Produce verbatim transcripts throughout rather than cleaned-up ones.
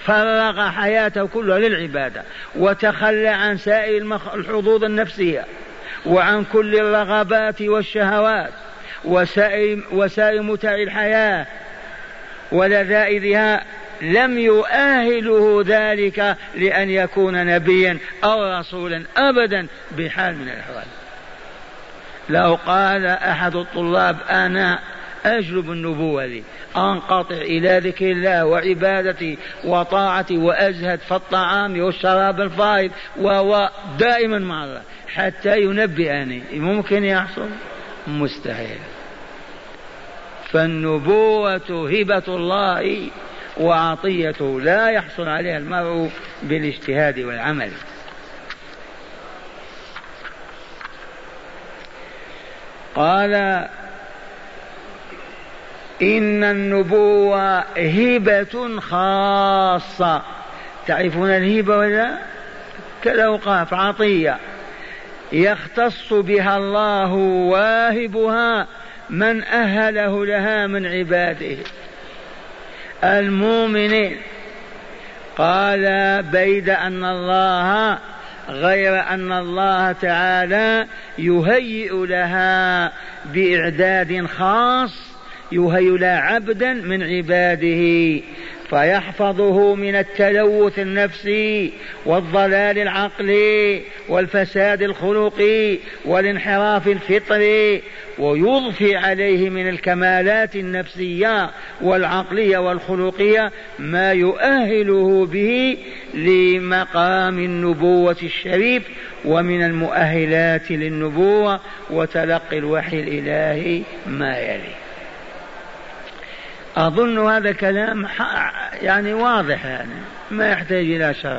فرغ حياته كلها للعبادة وتخلى عن سائر الحظوظ النفسية وعن كل الرغبات والشهوات وسائر, وسائر متاع الحياة ولذائذها، لم يؤهله ذلك لأن يكون نبيا أو رسولا أبدا بحال من الأحوال. لو قال أحد الطلاب أنا أجلب النبوة لي، أنقطع إلى ذكر الله وعبادتي وطاعتي وأزهد في الطعام والشراب الفائض ودائما مع الله حتى ينبئني، ممكن يحصل؟ مستحيل. فالنبوة هبة الله وعطيته لا يحصل عليها المرء بالاجتهاد والعمل. قال إن النبوة هبة خاصة. تعرفون الهبة ولا؟ كالأوقاف عطية يختص بها الله واهبها من أهله لها من عباده المؤمنين. قال بيد أن الله غير أن الله تعالى يهيئ لها بإعداد خاص، يهيئ لها عبدا من عباده فيحفظه من التلوث النفسي والضلال العقلي والفساد الخلقي والانحراف الفطري، ويضفي عليه من الكمالات النفسية والعقلية والخلقية ما يؤهله به لمقام النبوة الشريف ومن المؤهلات للنبوة وتلقي الوحي الإلهي ما يلي. أظن هذا كلام يعني واضح، يعني ما يحتاج إلى شرح.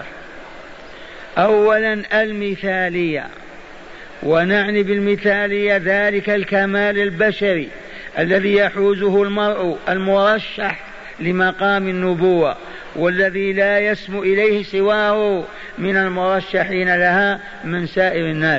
أولا المثالية، ونعني بالمثالية ذلك الكمال البشري الذي يحوزه المرء المرشح لمقام النبوة والذي لا يسمو إليه سواه من المرشحين لها من سائر الناس،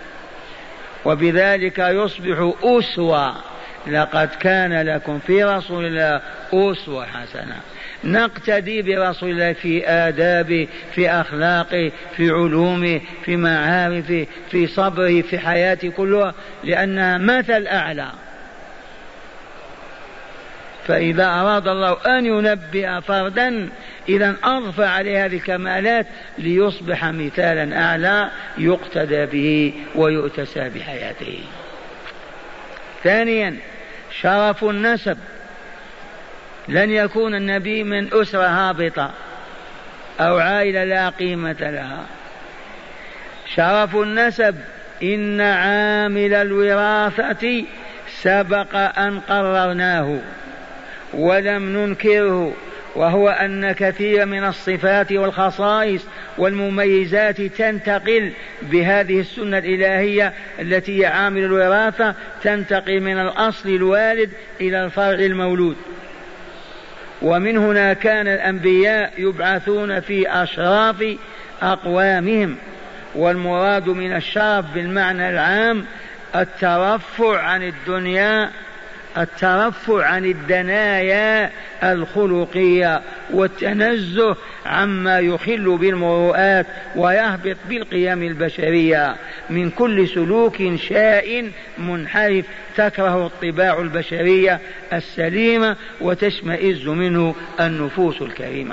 وبذلك يصبح أسوة. لقد كان لكم في رسول الله أسوة حسنة، نقتدي برسول الله في آدابه، في أخلاقه، في علومه، في معارفه، في صبره، في حياته كلها، لأنها مثل أعلى. فإذا أراد الله أن ينبئ فردا إذا أضفى عليه هذه الكمالات ليصبح مثالا أعلى يقتدى به ويؤتسى بحياته. ثانيا شرف النسب، لن يكون النبي من أسرة هابطة أو عائلة لا قيمة لها. شرف النسب إن عامل الوراثة سبق أن قررناه ولم ننكره، وهو أن كثير من الصفات والخصائص والمميزات تنتقل بهذه السنة الإلهية التي هي عامل الوراثة، تنتقل من الأصل الوالد إلى الفرع المولود. ومن هنا كان الأنبياء يبعثون في أشراف أقوامهم، والمراد من الشرف بالمعنى العام الترفع عن الدنيا، الترفع عن الدنايا الخلقية والتنزه عما يخل بالمروءات ويهبط بالقيم البشرية من كل سلوك شائن منحرف تكره الطباع البشرية السليمة وتشمئز منه النفوس الكريمة.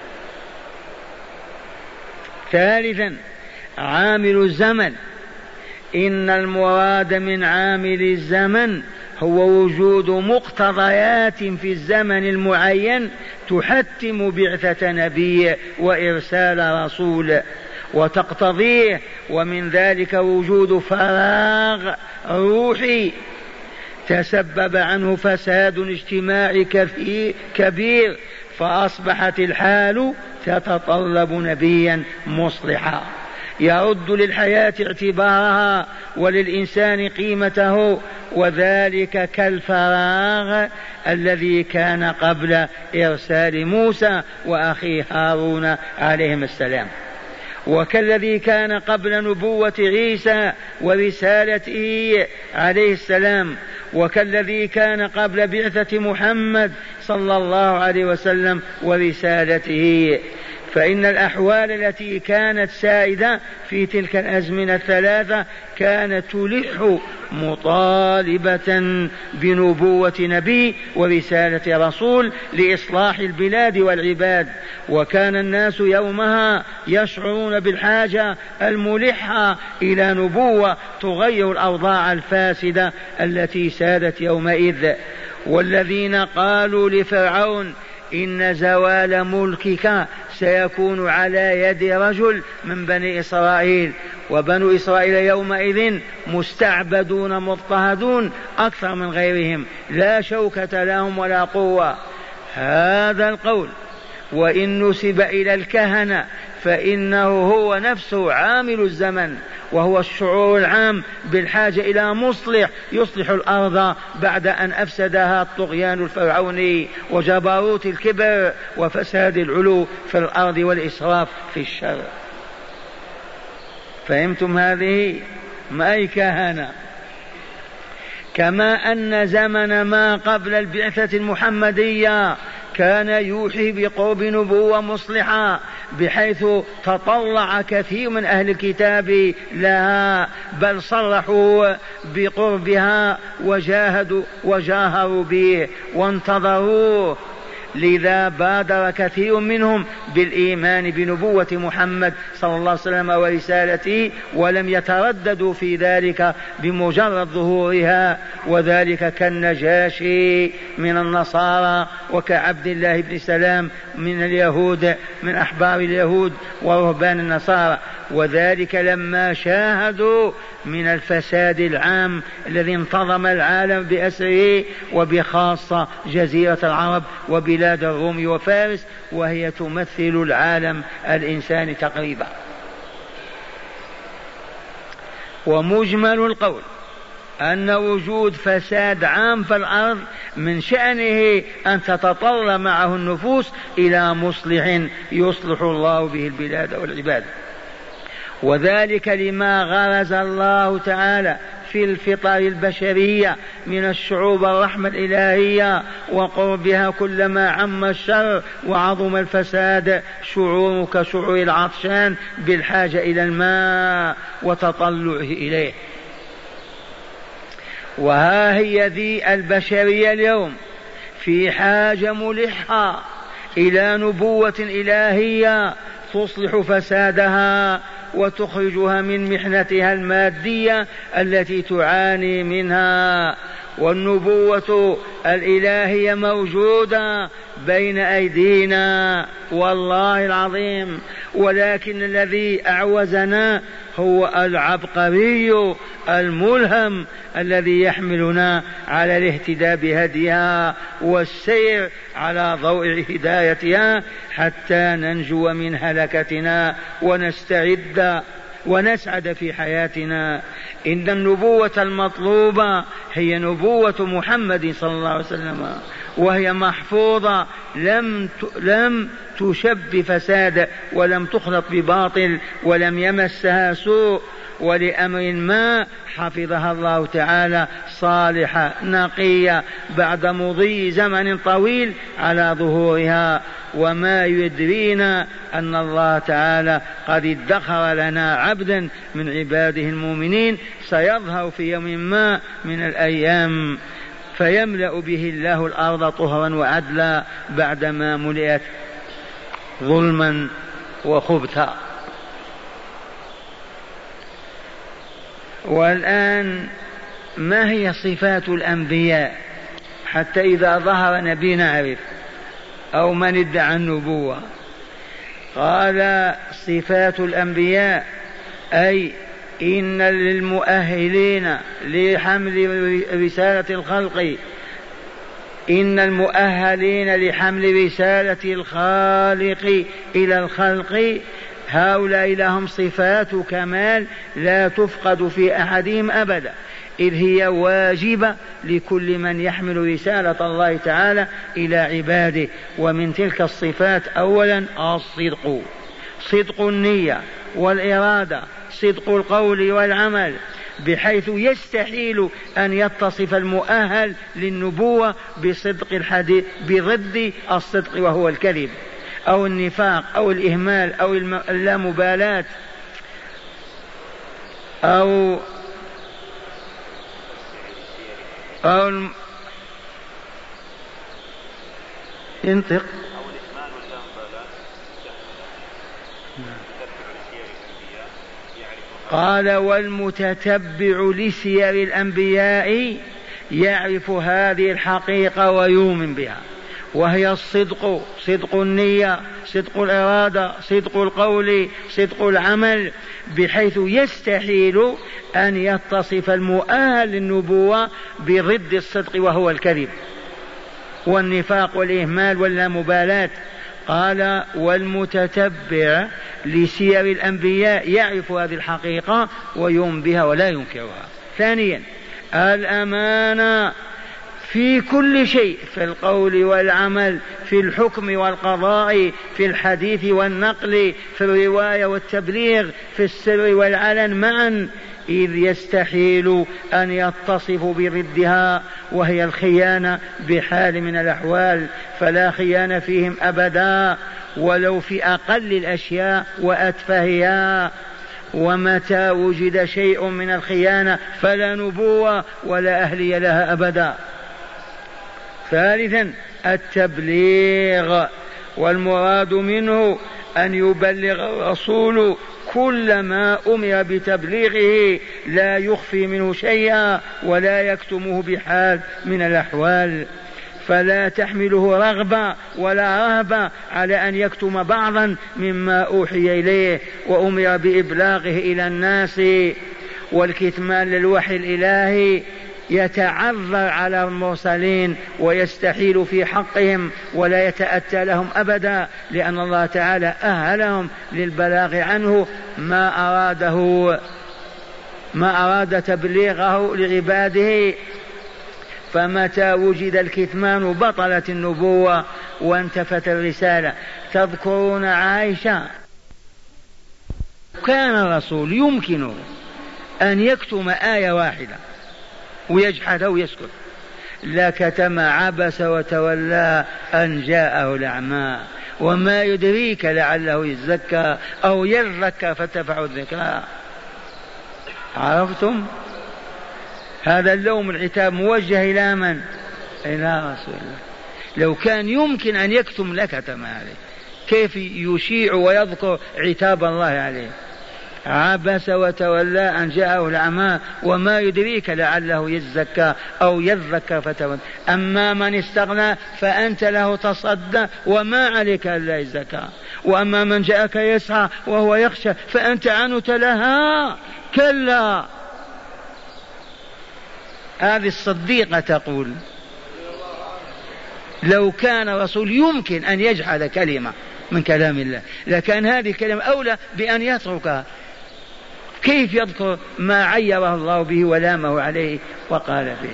ثالثا عامل الزمن، إن المراد من عامل الزمن هو وجود مقتضيات في الزمن المعين تحتم بعثة نبي وإرسال رسول وتقتضيه، ومن ذلك وجود فراغ روحي تسبب عنه فساد اجتماعي كبير، فأصبحت الحال تتطلب نبيا مصلحا يرد للحياة اعتبارها وللإنسان قيمته، وذلك كالفراغ الذي كان قبل إرسال موسى وأخيه هارون عليهم السلام، وكالذي كان قبل نبوة عيسى ورسالته عليه السلام، وكالذي كان قبل بعثة محمد صلى الله عليه وسلم ورسالته. فإن الأحوال التي كانت سائدة في تلك الأزمنة الثلاثة كانت تلح مطالبة بنبوة نبي ورسالة رسول لإصلاح البلاد والعباد، وكان الناس يومها يشعرون بالحاجة الملحة إلى نبوة تغير الأوضاع الفاسدة التي سادت يومئذ. والذين قالوا لفرعون إن زوال ملكك سيكون على يد رجل من بني إسرائيل، وبنو إسرائيل يومئذ مستعبدون مضطهدون أكثر من غيرهم، لا شوكة لهم ولا قوة. هذا القول وإن نسب إلى الكهنة فإنه هو نفسه عامل الزمن، وهو الشعور العام بالحاجة إلى مصلح يصلح الأرض بعد أن أفسدها الطغيان الفرعوني وجبروت الكبر وفساد العلو في الأرض والإسراف في الشر. فهمتم هذه؟ ما أي كهنة. كما أن زمن ما قبل البعثة المحمدية كان يوحي بقرب نبوة مصلحة، بحيث تطلع كثير من أهل الكتاب لها، بل صرحوا بقربها وجاهدوا وجاهروا به وانتظروه. لذا بادر كثير منهم بالإيمان بنبوة محمد صلى الله عليه وسلم ورسالته، ولم يترددوا في ذلك بمجرد ظهورها، وذلك كالنجاشي من النصارى وكعبد الله بن سلام من اليهود من أحبار اليهود ورهبان النصارى، وذلك لما شاهدوا من الفساد العام الذي انتظم العالم بأسره، وبخاصة جزيرة العرب وبلاد الروم وفارس، وهي تمثل العالم الإنساني تقريبا. ومجمل القول أن وجود فساد عام في الأرض من شأنه أن تتطلب معه النفوس إلى مصلح يصلح الله به البلاد والعباد، وذلك لما غرز الله تعالى في الفطر البشرية من الشعوب الرحمة الإلهية وقربها كلما عم الشر وعظم الفساد شعور كشعور العطشان بالحاجة إلى الماء وتطلعه إليه. وها هي ذي البشرية اليوم في حاجة ملحة إلى نبوة إلهية تصلح فسادها وتخرجها من محنتها المادية التي تعاني منها. والنبوة الإلهية موجودة بين أيدينا والله العظيم، ولكن الذي أعوزنا هو العبقري الملهم الذي يحملنا على الاهتداء بهديها والسير على ضوء هدايتها حتى ننجو من هلكتنا ونستعد ونسعد في حياتنا. إن النبوة المطلوبة هي نبوة محمد صلى الله عليه وسلم، وهي محفوظة لم لم تشب بفساد ولم تخلط بباطل ولم يمسها سوء، ولأمر ما حفظها الله تعالى صالحة نقية بعد مضي زمن طويل على ظهورها. وما يدرينا أن الله تعالى قد ادخر لنا عبدا من عباده المؤمنين سيظهر في يوم ما من الأيام فيملأ به الله الأرض طهرا وعدلا بعدما ملئت ظلما وخبثا. والآن ما هي صفات الأنبياء حتى إذا ظهر نبي نعرف أو من ادعى النبوة؟ قال صفات الأنبياء أي إن للمؤهلين لحمل رسالة الخلق إن المؤهلين لحمل رسالة الخالق إلى الخلق هؤلاء لهم صفات كمال لا تفقد في أحدهم أبدا، إذ هي واجبة لكل من يحمل رسالة الله تعالى إلى عباده. ومن تلك الصفات أولا الصدق، صدق النية والإرادة، صدق القول والعمل، بحيث يستحيل أن يتصف المؤهل للنبوة بصدق الحديث بضد الصدق وهو الكذب أو النفاق أو الإهمال أو اللامبالاة أو أو الم... ينطق قال والمتتبع لسير الأنبياء يعرف هذه الحقيقة ويؤمن بها، وهي الصدق، صدق النية، صدق الإرادة، صدق القول، صدق العمل، بحيث يستحيل أن يتصف المؤهل للنبوة بضد الصدق وهو الكذب والنفاق والإهمال واللامبالاة. قال والمتتبع لسير الأنبياء يعرف هذه الحقيقة ويؤمن بها ولا ينكرها. ثانيا الأمانة في كل شيء، في القول والعمل، في الحكم والقضاء، في الحديث والنقل، في الرواية والتبليغ، في السر والعلن معا، إذ يستحيل أن يتصف بضدها وهي الخيانة بحال من الأحوال، فلا خيانة فيهم أبدا ولو في أقل الأشياء وأتفهها. ومتى وجد شيء من الخيانة فلا نبوة ولا أهلية لها أبدا. ثالثا التبليغ، والمراد منه أن يبلغ الرسول كل ما أمر بتبليغه لا يخفي منه شيئا ولا يكتمه بحال من الأحوال، فلا تحمله رغبة ولا رهبة على أن يكتم بعضا مما أوحي إليه وأمر بإبلاغه إلى الناس. والكتمان للوحي الإلهي يتعذر على المرسلين ويستحيل في حقهم ولا يتأتى لهم أبدا، لأن الله تعالى أهلهم للبلاغ عنه ما أراده ما أراد تبليغه لعباده. فمتى وجد الكتمان بطلت النبوة وانتفت الرسالة. تذكرون عائشة، كان الرسول يمكنه أن يكتم آية واحدة ويجحدها ويسكت، لكتم عبس وتولى أن جاءه الأعمى وما يدريك لعله يزكى أو يذكى فتنفعه الذكرى. عرفتم؟ هذا اللوم العتاب موجه إلى من؟ إلى رسول الله. لو كان يمكن أن يكتم لكتم عليه، كيف يشيع ويذكر عتاب الله عليه؟ عبس وتولى أن جاءه الأعمى وما يدريك لعله يزكى أو يذكى فتولى. أما من استغنى فأنت له تصدى وما عليك ألا يزكى، وأما من جاءك يسعى وهو يخشى فأنت عنه تلهى. كلا. هذه الصديقة تقول لو كان رسول يمكن أن يجحد كلمة من كلام الله لكان هذه الكلمة أولى بأن يتركها. كيف يذكر ما عيره الله به ولامه عليه وقال به؟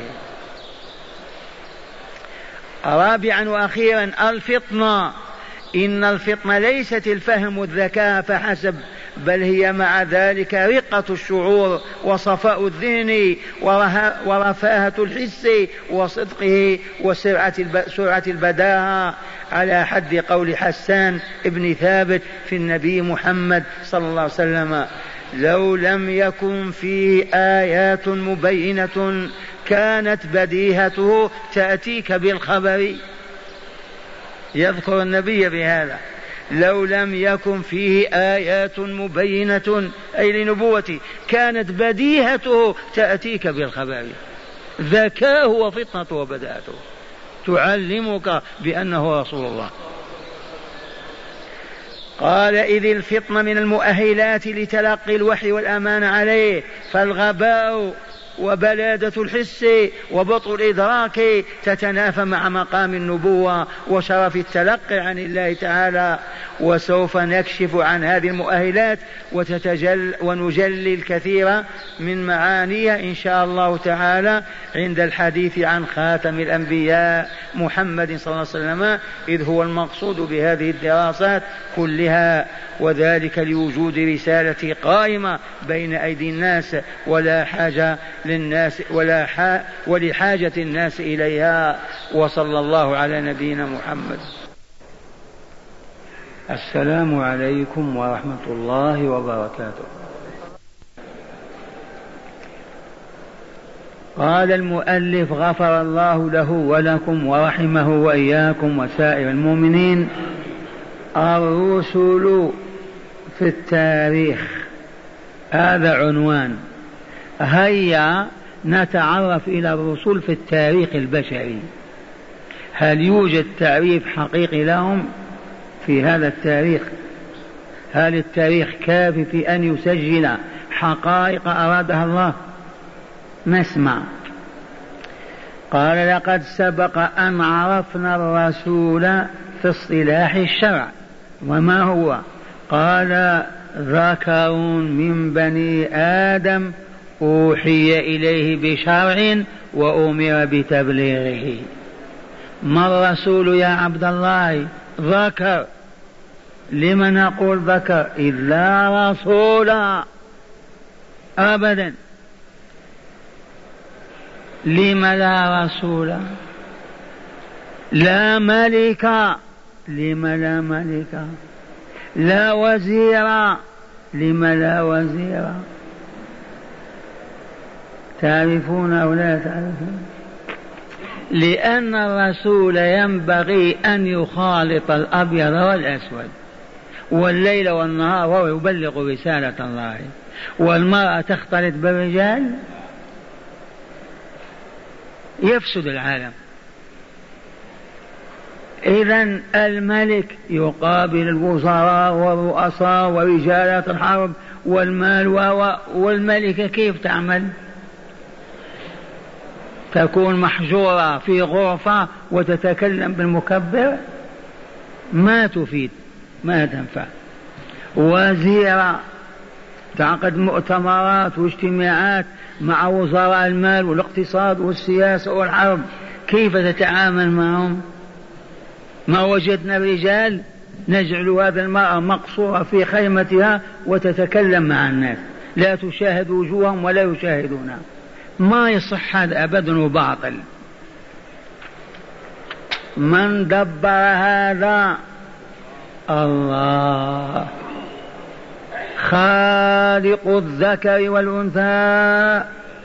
رابعا وأخيرا الفطنة. إن الفطنة ليست الفهم والذكاء فحسب، بل هي مع ذلك رقة الشعور وصفاء الذهن ورفاهة الحس وصدقه وسرعة البداهة، على حد قول حسان ابن ثابت في النبي محمد صلى الله عليه وسلم: لو لم يكن فيه آيات مبينة كانت بديهته تأتيك بالخبر. يذكر النبي بهذا: لو لم يكن فيه آيات مبينة أي لنبوته كانت بديهته تأتيك بالخبر. ذكاه وفطنته وبداءته تعلمك بأنه رسول الله. قال: إذ الفطن من المؤهلات لتلقي الوحي والأمان عليه، فالغباء وبلادة الحس وبطء الإدراك تتنافى مع مقام النبوة وشرف التلقي عن الله تعالى. وسوف نكشف عن هذه المؤهلات وتتجل ونجلي الكثير من معانيها إن شاء الله تعالى عند الحديث عن خاتم الأنبياء محمد صلى الله عليه وسلم، إذ هو المقصود بهذه الدراسات كلها، وذلك لوجود رسالة قائمة بين أيدي الناس ولا حاجة للناس ولا حا ولحاجة الناس إليها. وصلى الله على نبينا محمد. السلام عليكم ورحمة الله وبركاته. قال المؤلف غفر الله له ولكم ورحمه وإياكم وسائر المؤمنين: الرسل في التاريخ، هذا عنوان. هيا نتعرف إلى الرسل في التاريخ البشري. هل يوجد تعريف حقيقي لهم في هذا التاريخ؟ هل التاريخ كافي في أن يسجل حقائق أرادها الله؟ نسمع. قال: لقد سبق أن عرفنا الرسول في اصطلاح الشرع. وما هو؟ قال: ذكر من بني آدم أوحي إليه بشرع وأمر بتبليغه. ما الرسول يا عبد الله؟ ذكر. لما نقول ذكر؟ إذ لا رسول أبدا. لما لا رسول؟ لا ملك. لما لا ملك؟ لا وزير. لما لا وزير؟ تعرفون أو لا تعرفون؟ لأن الرسول ينبغي أن يخالط الأبيض والأسود والليل والنهار وهو يبلغ رسالة الله. والمرأة تختلط بالرجال يفسد العالم. إذن الملك يقابل الوزراء والرؤساء ورجالات الحرب والمال، والملكة كيف تعمل؟ تكون محجورة في غرفة وتتكلم بالمكبر؟ ما تفيد، ما تنفع. وزيرة تعقد مؤتمرات واجتماعات مع وزراء المال والاقتصاد والسياسة والحرب، كيف تتعامل معهم؟ ما وجدنا رجال نجعل هذا المرأة مقصورة في خيمتها وتتكلم مع الناس، لا تشاهد وجوههم ولا يشاهدونها. ما يصح هذا أبدا وباطل. من دبر هذا؟ الله، خالق الذكر والأنثى،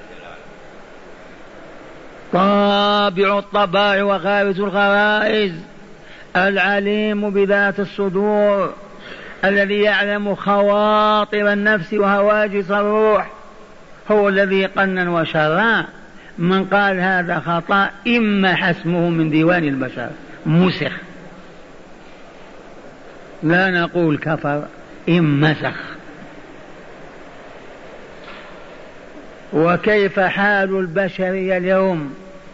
طابع الطباع وغارز الغرائز، العليم بذات الصدور، الذي يعلم خواطر النفس وهواجس الروح، هو الذي قنن وشرع. من قال هذا خطأ إما حسمه من ديوان البشر مسخ، لا نقول كفر، إن مسخ. وكيف حال البشرية اليوم؟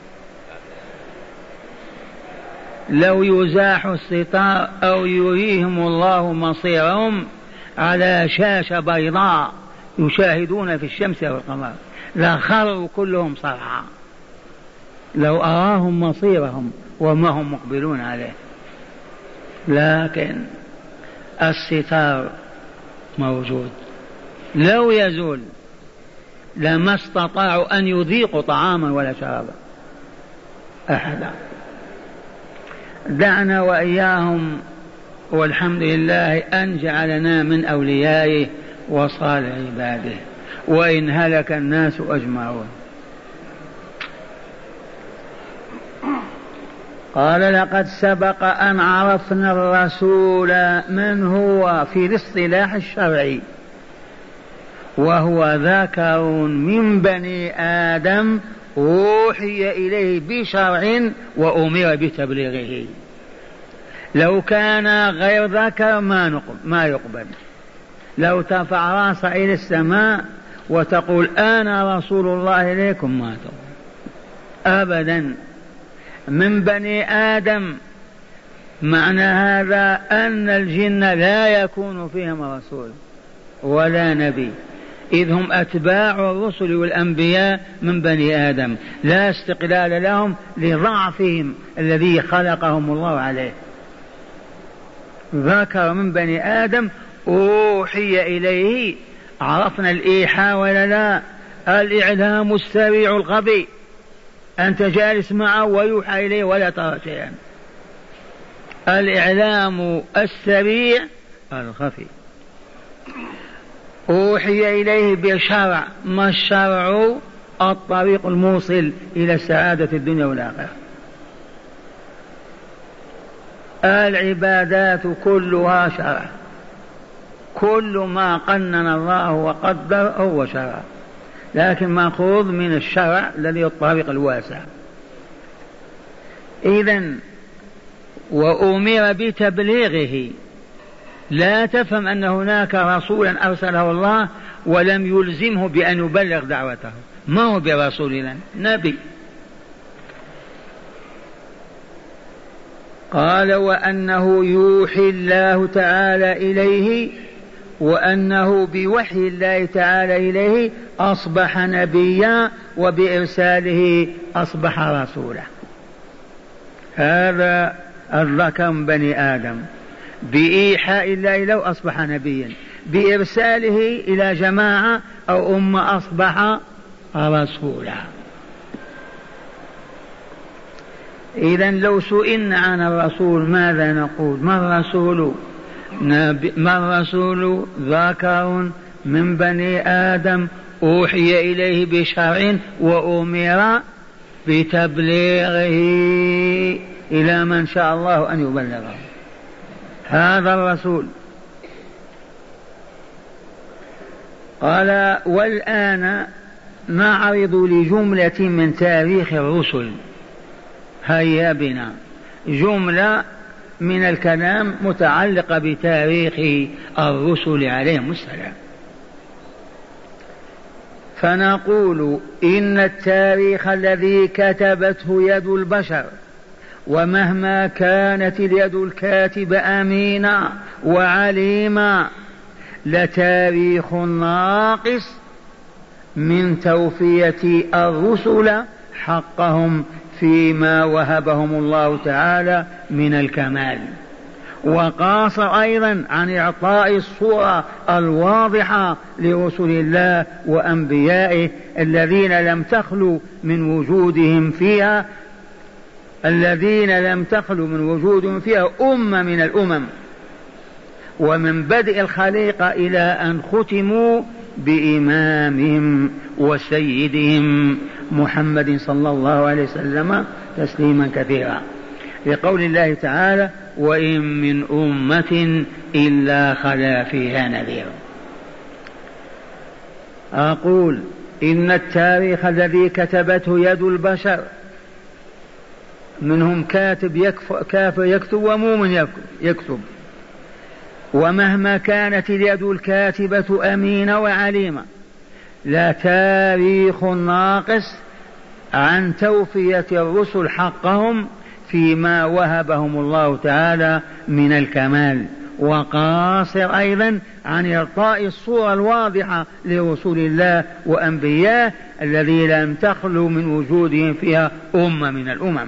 لو يزاح الستار أو يريهم الله مصيرهم على شاشة بيضاء يشاهدون في الشمس والقمر لخروا كلهم صرعى لو أراهم مصيرهم وما هم مقبلون عليه. لكن الستار موجود، لو يزول لما استطاعوا أن يذيقوا طعاما ولا شرابا أحدا. دعنا وإياهم والحمد لله أن جعلنا من أوليائه وصالح عباده، وإن هلك الناس أجمعون. قال: لقد سبق أن عرفنا الرسول من هو في الاصطلاح الشرعي، وهو ذكر من بني آدم أوحي إليه بشرع وأمر بتبليغه. لو كان غير ذكر ما نقبل ما يقبل. لو ترفع راسه إلى السماء وتقول أنا رسول الله إليكم ما تقول أبدا. من بني آدم معنى هذا أن الجن لا يكون فيهم رسول ولا نبي، إذ هم أتباع الرسل والأنبياء من بني آدم، لا استقلال لهم لضعفهم الذي خلقهم الله عليه. ذكر من بني آدم أوحي إليه، عرفنا الإيحاء ولا لا؟ الإعلام السريع الخفي، أنت جالس معه ويوحى إليه ولا ترى شيئا. الإعلام السريع الخفي. أوحي إليه بشرع، ما الشرع؟ الطريق الموصل إلى السعادة الدنيا والآخرة. العبادات كلها شرع، كل ما قنن الله وقدر هو شرع، لكن مأخوذ من الشرع الذي هو الطريق الواسع. إذن وأمر بتبليغه، لا تفهم أن هناك رسولا أرسله الله ولم يلزمه بأن يبلغ دعوته، ما هو برسول الله، نبي. قال وأنه يوحي الله تعالى إليه، وأنه بوحي الله تعالى إليه أصبح نبيا، وبإرساله أصبح رسولا. هذا الذكر من بني آدم، بإيحاء الله له أصبح نبيا، بإرساله إلى جماعة أو أمة أصبح رسولا. إذن لو سئلنا عن الرسول ماذا نقول؟ ما الرسول؟ ما الرسول؟ ذكر من بني آدم أوحي إليه بشرع وأمر بتبليغه إلى من شاء الله أن يبلغه، هذا الرسول. قال والآن نعرض لجملة من تاريخ الرسل. هيا بنا جملة من الكلام متعلقة بتاريخ الرسل عليهم السلام. فنقول إن التاريخ الذي كتبته يد البشر، ومهما كانت اليد الكاتبة أمينة وعليمة، لتاريخ ناقص من توفية الرسل حقهم فيما وهبهم الله تعالى من الكمال، وقاصر أيضا عن إعطاء الصورة الواضحة لرسل الله وأنبيائه الذين لم تخلو من وجودهم فيها الذين لم تخلو من وجودهم فيها أمة من الأمم، ومن بدء الخليقة إلى أن ختموا بإمامهم وسيدهم محمد صلى الله عليه وسلم تسليما كثيرا، لقول الله تعالى وإن من أمة إلا خلا فيها نذير. أقول إن التاريخ الذي كتبته يد البشر، منهم كاتب كافر يكتب ومؤمن يكتب، ومهما كانت اليد الكاتبة أمينة وعليمة، لا تاريخ ناقص عن توفية الرسل حقهم فيما وهبهم الله تعالى من الكمال، وقاصر أيضا عن إعطاء الصورة الواضحة لرسول الله وأنبياء الذي لم تخلو من وجودهم فيها أمة من الأمم.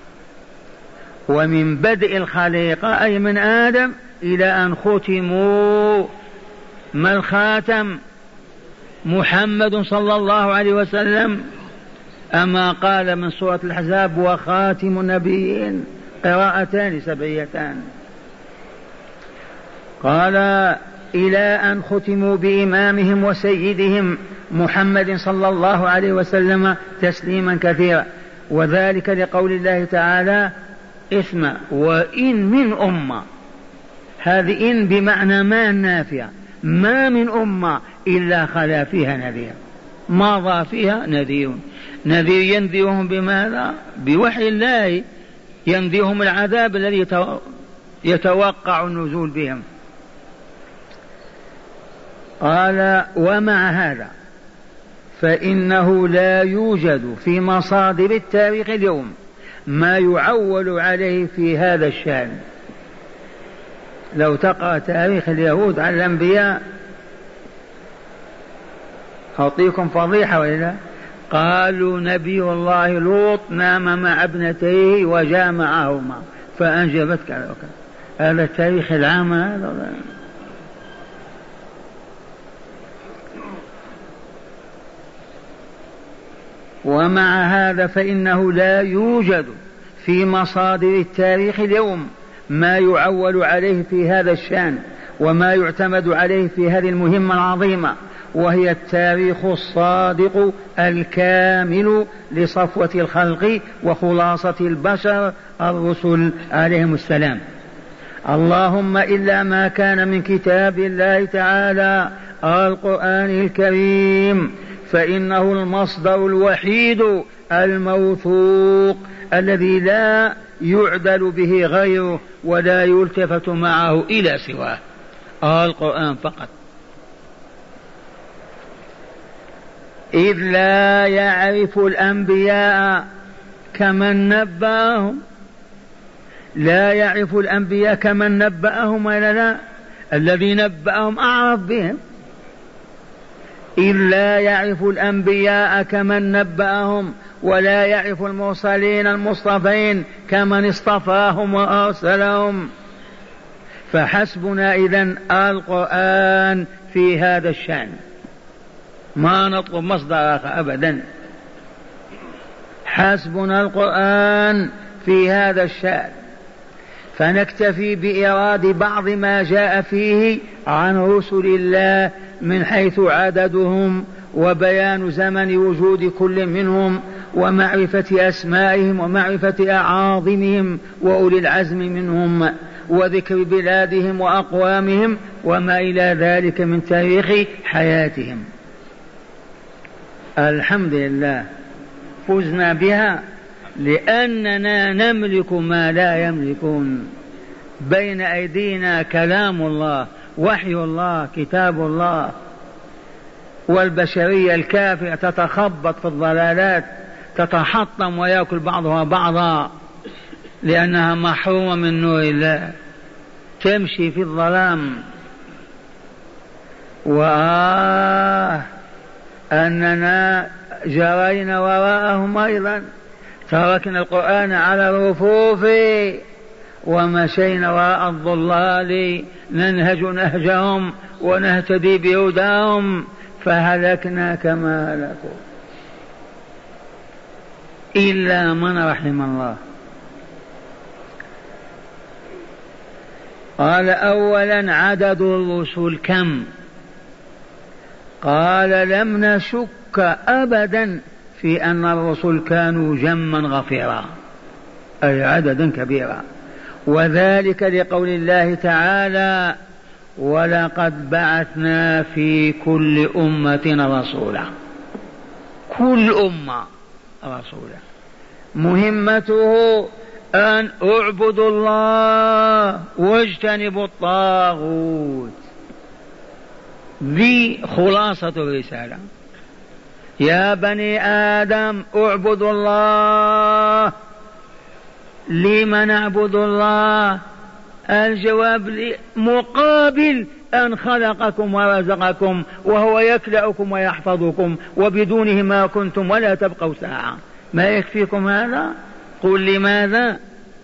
ومن بدء الخليقة أي من آدم إلى أن ختموا، ما الخاتم؟ محمد صلى الله عليه وسلم، أما قال من سورة الأحزاب وخاتم النبيين، قراءتان سبعيتان. قال إلى أن ختموا بإمامهم وسيدهم محمد صلى الله عليه وسلم تسليما كثيرا، وذلك لقول الله تعالى اسم وإن من أمة، هذه إن بمعنى ما النافية، ما من أمة إلا خلا فيها نذير، مضى فيها نذير. نذير ينذرهم بماذا؟ بوحي الله، ينذرهم العذاب الذي يتوقع النزول بهم. قال ومع هذا فإنه لا يوجد في مصادر التاريخ اليوم ما يعول عليه في هذا الشأن. لو تقرأ تاريخ اليهود على الأنبياء أعطيكم فضيحة وإلا قالوا نبي الله لوط نام مع ابنتيه وجامعهما فأنجبت كذا وكذا. هذا التاريخ العام هذا. ومع هذا فإنه لا يوجد في مصادر التاريخ اليوم ما يعول عليه في هذا الشأن وما يعتمد عليه في هذه المهمة العظيمة، وهي التاريخ الصادق الكامل لصفوة الخلق وخلاصة البشر الرسل عليهم السلام. اللهم إلا ما كان من كتاب الله تعالى القرآن الكريم، فإنه المصدر الوحيد الموثوق الذي لا يعدل به غيره ولا يلتفت معه إلى سواه، القرآن فقط. إذ لا يعرف الأنبياء كمن نبأهم، لا يعرف الأنبياء كمن نبأهم ولا لا، الذي نبأهم أعرف بهم. إذ لا يعرف الأنبياء كمن نبأهم ولا يعرف المرسلين المصطفين كمن اصطفاهم وأرسلهم. فحسبنا إذن القرآن في هذا الشأن، ما نطلب مصدر آخر أبدا، حسبنا القرآن في هذا الشأن. فنكتفي بإيراد بعض ما جاء فيه عن رسل الله من حيث عددهم وبيان زمن وجود كل منهم ومعرفة أسمائهم ومعرفة أعاظمهم وأولي العزم منهم وذكر بلادهم وأقوامهم وما إلى ذلك من تاريخ حياتهم. الحمد لله فزنا بها لأننا نملك ما لا يملكون. بين أيدينا كلام الله، وحي الله، كتاب الله، والبشرية الكافرة تتخبط في الضلالات، تتحطم ويأكل بعضها بعضا لأنها محرومة من نور الله، تمشي في الظلام. وآه أننا جرينا وراءهم أيضا، تركنا القرآن على الرفوف ومشينا وراء الضلال ننهج نهجهم ونهتدي بهداهم فهلكنا كما هلكوا إلا من رحم الله. قال أولا عدد الرسل كم؟ قال لم نشك أبدا في أن الرسل كانوا جما غفيرا، أي عددا كبيرا، وذلك لقول الله تعالى ولقد بعثنا في كل أمة رسولا. كل أمة رسولا، مهمته أن اعبدوا الله واجتنبوا الطاغوت. ذي خلاصة الرسالة. يا بني آدم اعبدوا الله. لما نعبد الله؟ الجواب مقابل أن خلقكم ورزقكم وهو يكلأكم ويحفظكم وبدونه ما كنتم ولا تبقوا ساعة. ما يكفيكم هذا؟ قل لماذا؟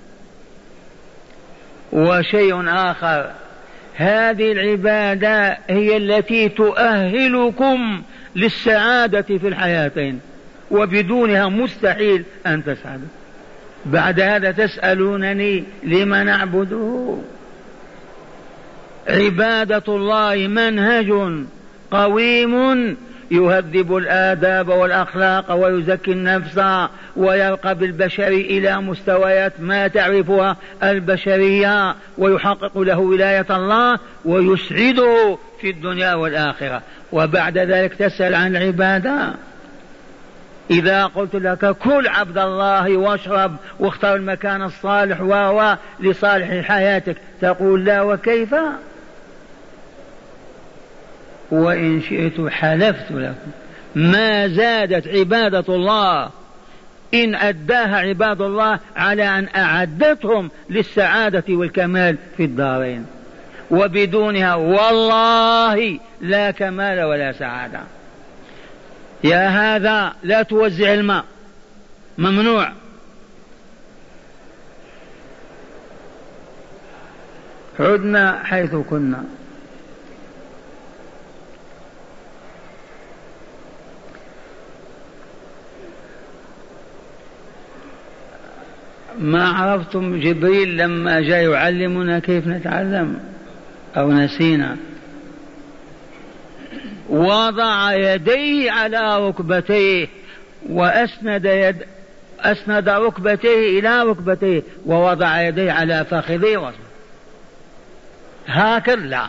وشيء آخر، هذه العبادة هي التي تؤهلكم للسعادة في الحياتين، وبدونها مستحيل أن تسعدوا. بعد هذا تسألونني لما نعبده؟ عبادة الله منهج قويم يهذب الآداب والأخلاق ويزكي النفس ويرقى بالبشر إلى مستويات ما تعرفها البشرية ويحقق له ولاية الله ويسعده في الدنيا والآخرة. وبعد ذلك تسأل عن العبادة. إذا قلت لك كل عبد الله واشرب واختار المكان الصالح وهو لصالح حياتك تقول لا وكيف؟ وإن شئت حلفت لكم ما زادت عبادة الله إن أداها عباد الله على أن أعدتهم للسعادة والكمال في الدارين، وبدونها والله لا كمال ولا سعادة. يا هذا لا توزع الماء، ممنوع. عدنا حيث كنا. ما عرفتم جبريل لما جاء يعلمنا كيف نتعلم أو نسينا؟ وضع يديه على ركبتيه وأسند يد أسند ركبتيه إلى ركبتيه ووضع يديه على فخذيه وصل. هكذا لا،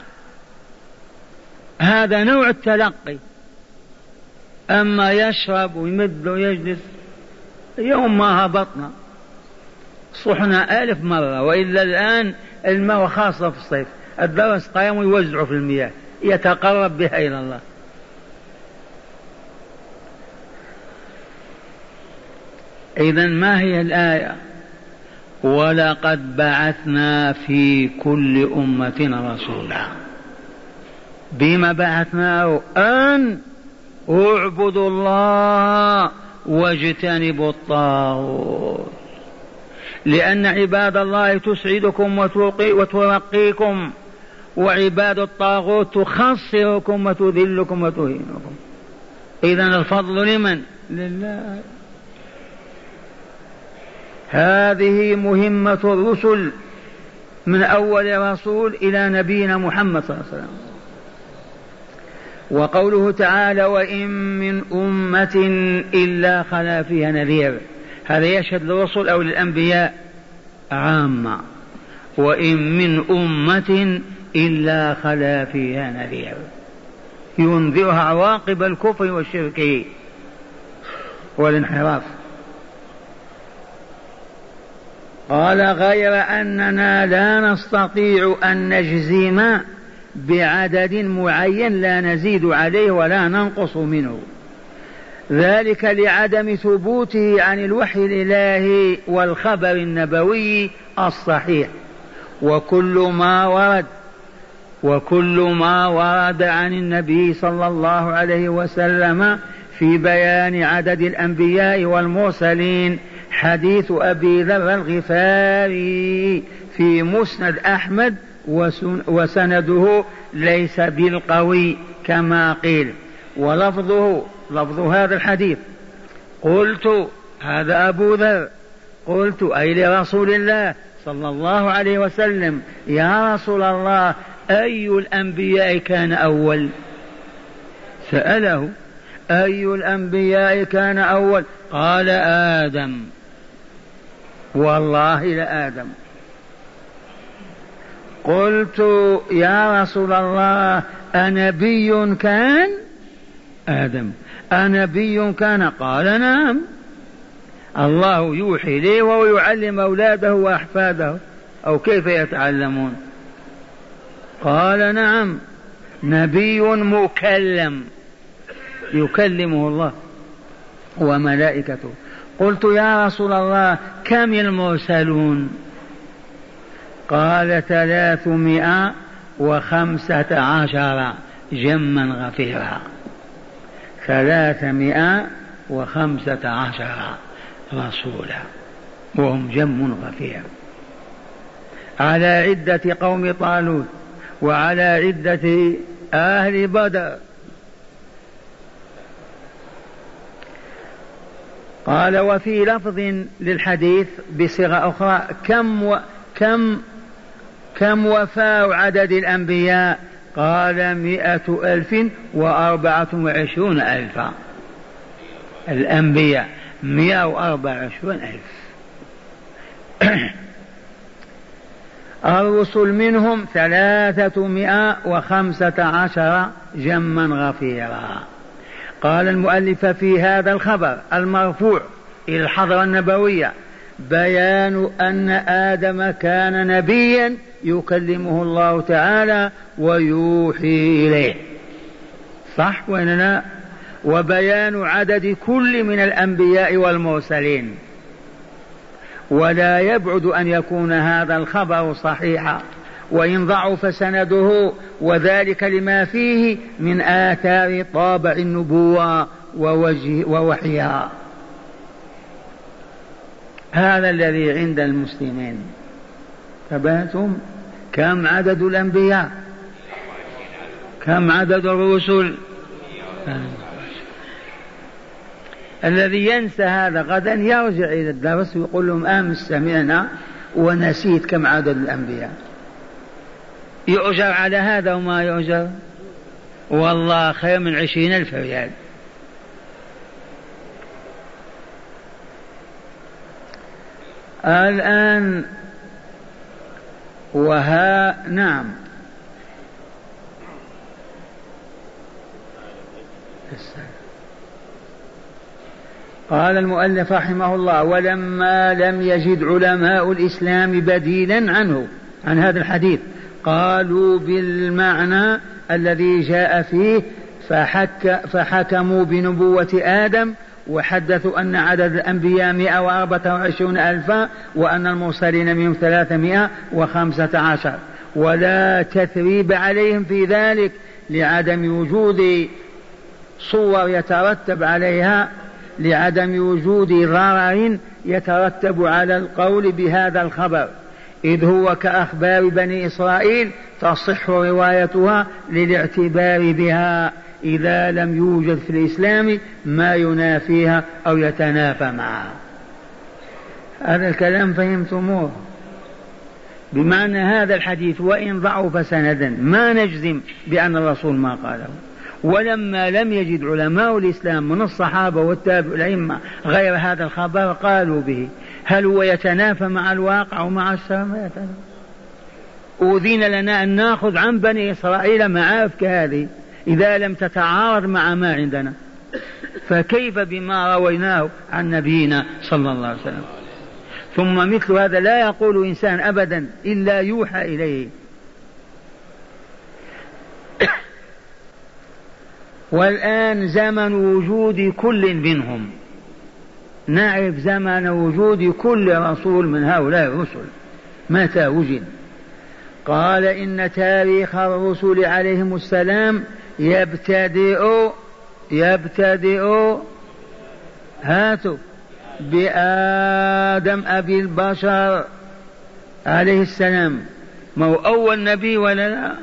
هذا نوع التلقي. أما يشرب ويمد ويجلس، يوم ما هبطنا صحنا ألف مرة، وإلا الآن الماء خاصة في الصيف الدرس قائم ويوزع في المياه يتقرب بها إلى الله. إذن ما هي الآية؟ ولقد بعثنا في كل أمة رسولا. بما بعثناه؟ أن اعبدوا الله واجتنبوا الطاغوت، لأن عباد الله تسعدكم وترقيكم، وعباد الطاغوت تخسركم وتذلكم وتهينكم. إذن الفضل لمن؟ لله. هذه مهمة الرسل من أول رسول إلى نبينا محمد صلى الله عليه وسلم. وقوله تعالى وإن من أمة إلا خلا فيها نذير، هذا يشهد للرسل أو للأنبياء عامة. وإن من أمة إلا خلا فيها نذير، ينذرها عواقب الكفر والشرك والانحراف. قال غير أننا لا نستطيع أن نجزم بعدد معين لا نزيد عليه ولا ننقص منه، ذلك لعدم ثبوته عن الوحي الإلهي والخبر النبوي الصحيح. وكل ما ورد وكل ما ورد عن النبي صلى الله عليه وسلم في بيان عدد الأنبياء والمرسلين حديث أبي ذر الغفاري في مسند أحمد وسنده ليس بالقوي كما قيل. ولفظه لفظ هذا الحديث قلت، هذا أبو ذر، قلت أي لرسول الله صلى الله عليه وسلم يا رسول الله أي الأنبياء كان أول؟ سأله أي الأنبياء كان أول؟ قال آدم. والله لآدم. قلت يا رسول الله أنبي كان؟ آدم. أنبي كان؟ قال نعم، الله يوحي لي وهو يعلم أولاده وأحفاده، أو كيف يتعلمون؟ قال نعم، نبي مكلم يكلمه الله وملائكته. قلت يا رسول الله كم المرسلون؟ قال ثلاثمائة وخمسة عشر جما غفيرا. ثلاثمائة وخمسة عشر رسولا وهم جم غفير، على عدة قوم طالوت وعلى عدة أهل بدر. قال وفي لفظ للحديث بصيغة أخرى كم و كم كم وفاء عدد الأنبياء؟ قال مئة ألف وأربعة وعشرون ألفا. الأنبياء مئة وأربعة وعشرون ألف. الرسل منهم ثلاثمائة وخمسة عشر جما غفيرا. قال المؤلف في هذا الخبر المرفوع إلى الحضرة النبوية بيان أن آدم كان نبيا يكلمه الله تعالى ويوحي إليه، صح وإن لا؟ وبيان عدد كل من الأنبياء والمرسلين. ولا يبعد أن يكون هذا الخبر صحيحا وإن ضعف سنده، وذلك لما فيه من آثار طابع النبوة ووجه ووحيها. هذا الذي عند المسلمين. تبهتم كم عدد الأنبياء؟ كم عدد الرسل؟ الذي ينسى هذا غدا يرجع إلى الدرس ويقول لهم أمس سمعنا ونسيت كم عدد الأنبياء. يؤجر على هذا وما يؤجر؟ والله خير من عشرين ألف ريال. الآن وها نعم قال المؤلف رحمه الله: ولما لم يجد علماء الإسلام بديلا عنه عن هذا الحديث قالوا بالمعنى الذي جاء فيه فحك فحكموا بنبوة آدم، وحدثوا أن عدد الأنبياء مئة وأربعة وعشرون ألفا وأن المرسلين منهم ثلاثمائة وخمسة عشر، ولا تثريب عليهم في ذلك لعدم وجود صور يترتب عليها، لعدم وجود ضرر يترتب على القول بهذا الخبر، إذ هو كأخبار بني إسرائيل تصح روايتها للاعتبار بها إذا لم يوجد في الإسلام ما ينافيها أو يتنافى معها. هذا الكلام فهمتموه؟ بمعنى هذا الحديث وإن ضعف سندا ما نجزم بأن الرسول ما قاله. ولما لم يجد علماء الإسلام من الصحابة والتابع الأئمة غير هذا الخبر قالوا به. هل هو يتنافى مع الواقع ومع الشرع؟ ما يتنافى. أذن لنا أن نأخذ عن بني إسرائيل معارف كهذه إذا لم تتعارض مع ما عندنا، فكيف بما رويناه عن نبينا صلى الله عليه وسلم؟ ثم مثل هذا لا يقول إنسان أبدا إلا يوحى إليه. والآن زمن وجود كل منهم، نعرف زمن وجود كل رسول من هؤلاء الرسل متى وجد. قال: إن تاريخ الرسل عليهم السلام يبتدئ يبتدئ هاتوا بآدم أبي البشر عليه السلام، ما هو أول نبي ولا لا؟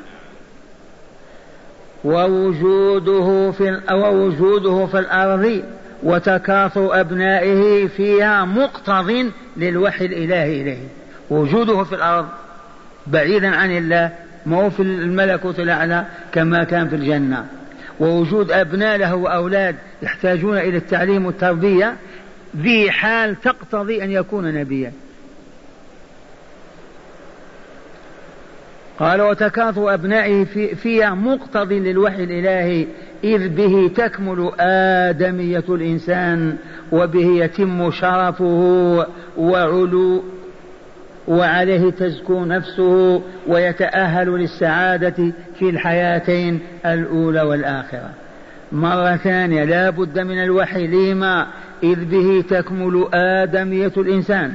ووجوده في ووجوده في الأرض وتكاثر أبنائه فيها مقتض للوحي الإلهي إليه. وجوده في الأرض بعيدا عن الله، ما هو في الملكوت الأعلى كما كان في الجنة. ووجود أبناء له وأولاد يحتاجون إلى التعليم والتربية، ذي حال تقتضي أن يكون نبيا. قال: وتكاثر أبنائه في فيها مقتض للوحي الإلهي، إذ به تكمل آدمية الإنسان وبه يتم شرفه وعلو وعليه تزكو نفسه ويتأهل للسعادة في الحياتين الأولى والآخرة. مرة ثانية لا بد من الوحي. لما؟ إذ به تكمل آدمية الإنسان،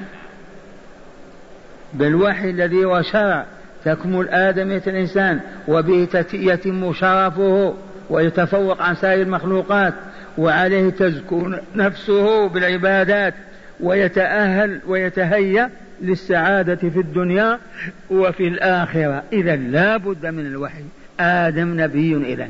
بالوحي الذي وشرع تكمل آدمية الإنسان، وبه يتم شرفه ويتفوق عن سائر المخلوقات، وعليه تزكو نفسه بالعبادات ويتأهل ويتهيأ للسعادة في الدنيا وفي الآخرة. إذا لا بد من الوحي. آدم نبي إذن.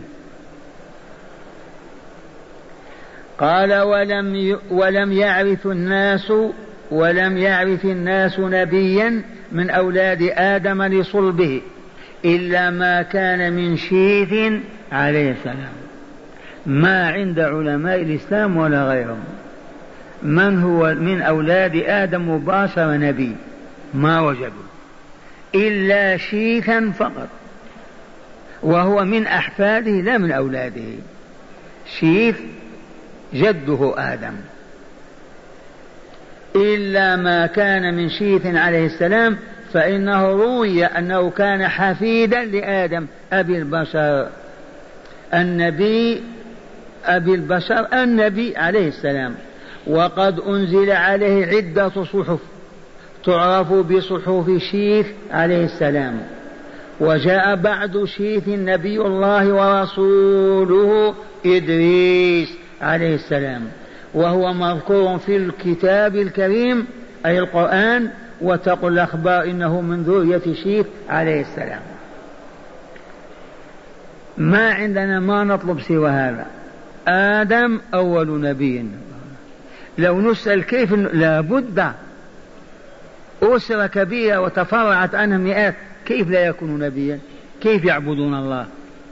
قال: ولم ي... ولم يعرف الناس ولم يعرف الناس نبيا من أولاد آدم لصلبه إلا ما كان من شيث عليه السلام. ما عند علماء الإسلام ولا غيرهم من هو من أولاد آدم مباشر نبي، ما وجدوا إلا شيثا فقط، وهو من أحفاده لا من أولاده. شيث جده آدم. إلا ما كان من شيث عليه السلام، فإنه روي أنه كان حفيدا لآدم أبي البشر. النبي أبي البشر النبي عليه السلام، وقد أنزل عليه عدة صحف تعرف بصحف شيث عليه السلام، وجاء بعد شيث نبي الله ورسوله إدريس عليه السلام، وهو مذكور في الكتاب الكريم أي القرآن، وتقل الأخبار إنه من ذرية شيث عليه السلام. ما عندنا ما نطلب سوى هذا. آدم أول نبي، لو نسأل كيف لابد أسرة كبيرة وتفرعت عنها مئات، كيف لا يكون نبيا؟ كيف يعبدون الله؟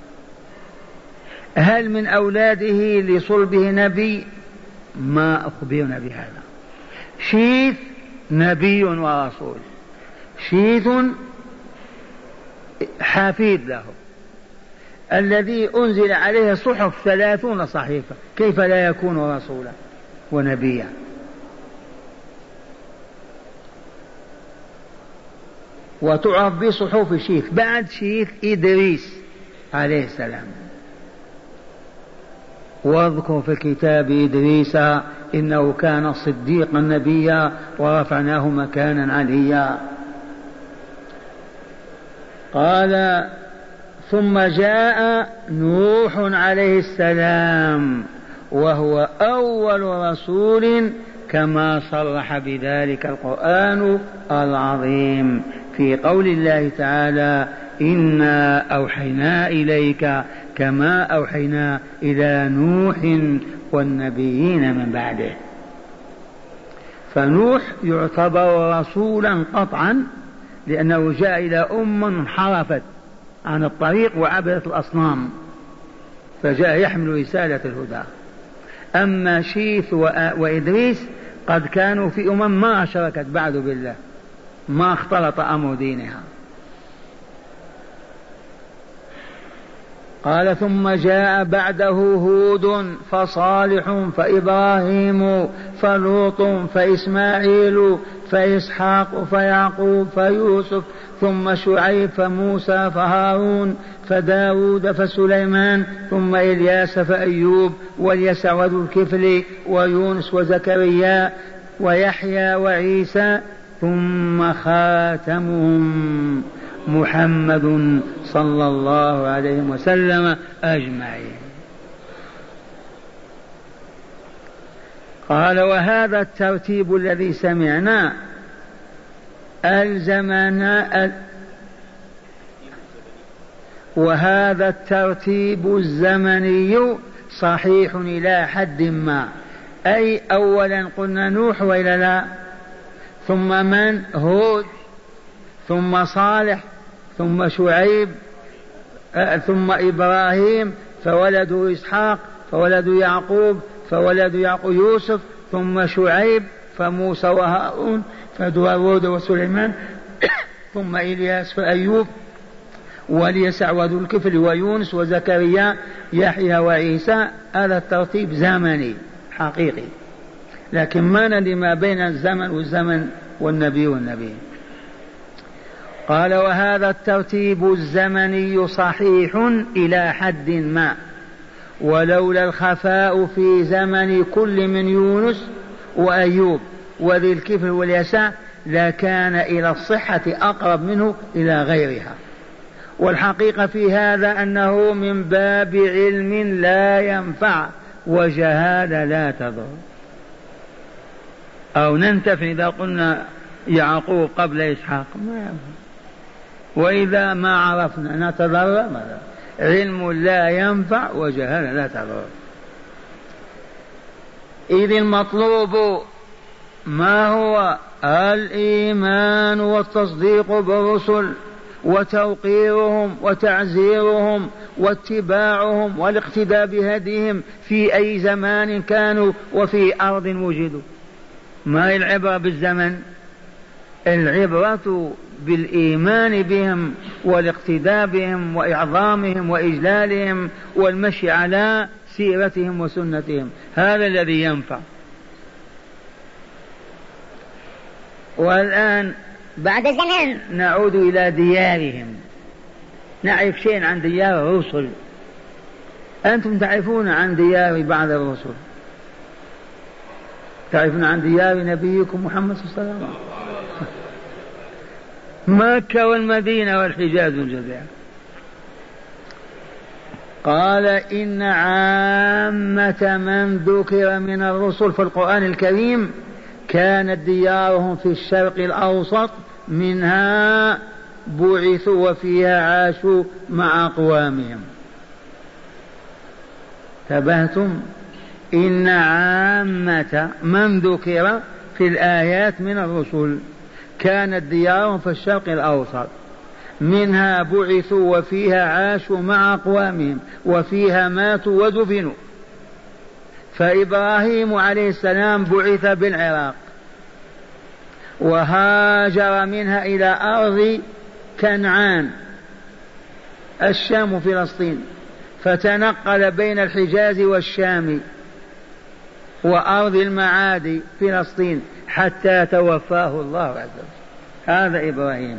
هل من أولاده لصلبه نبي؟ ما أخبرنا بهذا. شيث نبي ورسول، شيث حفيد له الذي أنزل عليه صحف ثلاثون صحيفة، كيف لا يكون رسولا ونبيا؟ وتعرف بصحف شيث. بعد شيث إدريس عليه السلام. واذكر في الكتاب إدريس إنه كان صديقا نبيا ورفعناه مكانا عليا. قال ثم جاء نوح عليه السلام وهو أول رسول كما صرح بذلك القرآن العظيم في قول الله تعالى إنا أوحينا إليك كما أوحينا إلى نوح والنبيين من بعده. فنوح يعتبر رسولا قطعا، لأنه جاء إلى أمة انحرفت عن الطريق وعبدت الأصنام، فجاء يحمل رسالة الهدى. أما شيث وإدريس قد كانوا في أمم ما أشركت بعد بالله، ما اختلط أمر دينها. قال ثم جاء بعده هود فصالح فإبراهيم فلوط فإسماعيل فإسحاق فيعقوب فيوسف ثم شعيب فموسى فهارون فداود فسليمان ثم إلياس فأيوب واليسع وذو الكفل ويونس وزكريا ويحيى وعيسى ثم خاتمهم محمد صلى الله عليه وسلم أجمعين. قال وهذا الترتيب الذي سمعنا ألزمنا وهذا الترتيب الزمني صحيح إلى حد ما، أي أولا قلنا نوح وإلا لا، ثم من؟ هود، ثم صالح، ثم شعيب، ثم إبراهيم فولده إسحاق فولده يعقوب فولده يعقوب يوسف، ثم شعيب فموسى وهارون فداود وسليمان ثم إلياس فأيوب واليسع وذو الكفل ويونس وزكريا يحيى وعيسى. هذا الترتيب زمني حقيقي، لكن ما ندري ما بين الزمن والزمن والنبي والنبي. قال وهذا الترتيب الزمني صحيح إلى حد ما، ولولا الخفاء في زمن كل من يونس وأيوب وذي الكفل واليسع لكان إلى الصحة أقرب منه إلى غيرها. والحقيقة في هذا أنه من باب علم لا ينفع وجهالة لا تضر. أو ننتفع إذا قلنا يعقوب قبل إسحاق ما ينفع، وإذا ما عرفنا نتضرر. علم لا ينفع وجهالة لا تضر. إذ المطلوب ما هو؟ الإيمان والتصديق بالرسل وتوقيرهم وتعزيرهم واتباعهم والاقتداء بهديهم في أي زمان كانوا وفي أرض وجدوا. ما هي العبرة بالزمن؟ العبرة بالإيمان بهم والاقتداء بهم وإعظامهم وإجلالهم والمشي على سيرتهم وسنتهم، هذا الذي ينفع. والآن بعد زمن نعود إلى ديارهم، نعرف شيء عن ديار الرسل. أنتم تعرفون عن ديار بعض الرسل، تعرفون عن ديار نبيكم محمد صلى الله عليه وسلم، مكة والمدينة والحجاز جميعا. قال إن عامة من ذكر من الرسل في القرآن الكريم كانت ديارهم في الشرق الأوسط، منها بعثوا وفيها عاشوا مع أقوامهم. تبهتم؟ إن عامة من ذكر في الآيات من الرسل كانت ديارهم في الشرق الأوسط، منها بعثوا وفيها عاشوا مع أقوامهم وفيها ماتوا ودفنوا. فإبراهيم عليه السلام بعث بالعراق وهاجر منها إلى أرض كنعان الشام وفلسطين، فتنقل بين الحجاز والشام وأرض المعادي فلسطين حتى توفاه الله عز وجل. هذا إبراهيم.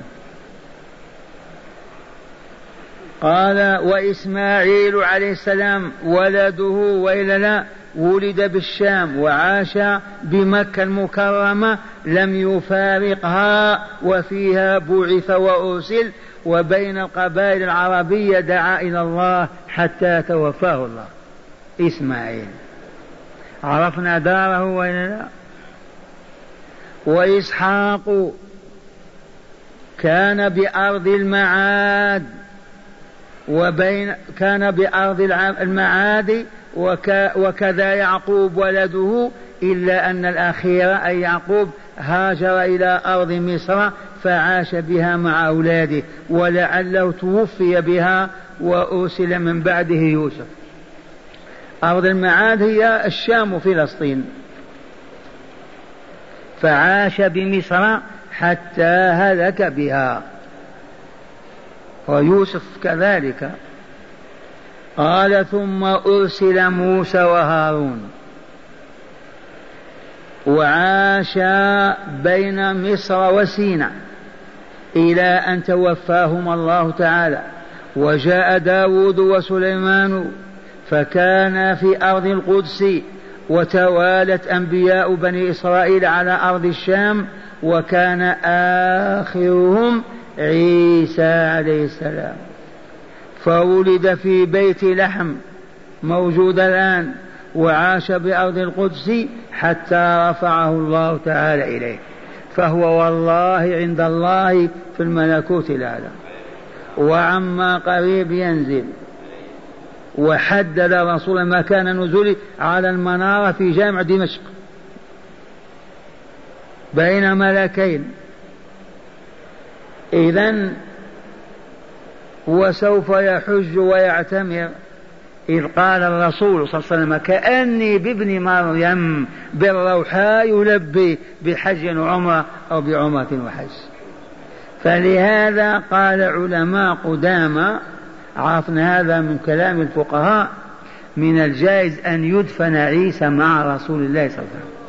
قال وإسماعيل عليه السلام ولده وإلا لا ولد بالشام وعاش بمكة المكرمة، لم يفارقها وفيها بعث وأرسل، وبين القبائل العربية دعا إلى الله حتى توفاه الله. إسماعيل عرفنا داره وإلا لا. وإسحاق كان بأرض المعاد وبين كان بأرض المعاد وكذا يعقوب ولده، إلا أن الأخير أي يعقوب هاجر إلى أرض مصر فعاش بها مع أولاده، ولعله توفي بها وأرسل من بعده يوسف. أرض المعاد هي الشام وفلسطين، فعاش بمصر حتى هلك بها، ويوسف كذلك. قال ثم أرسل موسى وهارون وعاش بين مصر وسيناء إلى أن توفاهما الله تعالى. وجاء داود وسليمان فكان في أرض القدس، وتوالت أنبياء بني إسرائيل على أرض الشام، وكان آخرهم عيسى عليه السلام، فولد في بيت لحم موجود الآن، وعاش بأرض القدس حتى رفعه الله تعالى إليه، فهو والله عند الله في الملكوت الأعلى، وعما قريب ينزل. وحدد رسول مكان نزوله على المنارة في جامع دمشق بين ملكين. إذن وسوف يحج ويعتمر، إذ قال الرسول صلى الله عليه وسلم كأني بابن مريم بالروحاء يلبي بحج وعمرة أو بعمرة وحج. فلهذا قال علماء قدامى، عرفنا هذا من كلام الفقهاء، من الجائز أن يدفن عيسى مع رسول الله صلى الله عليه وسلم.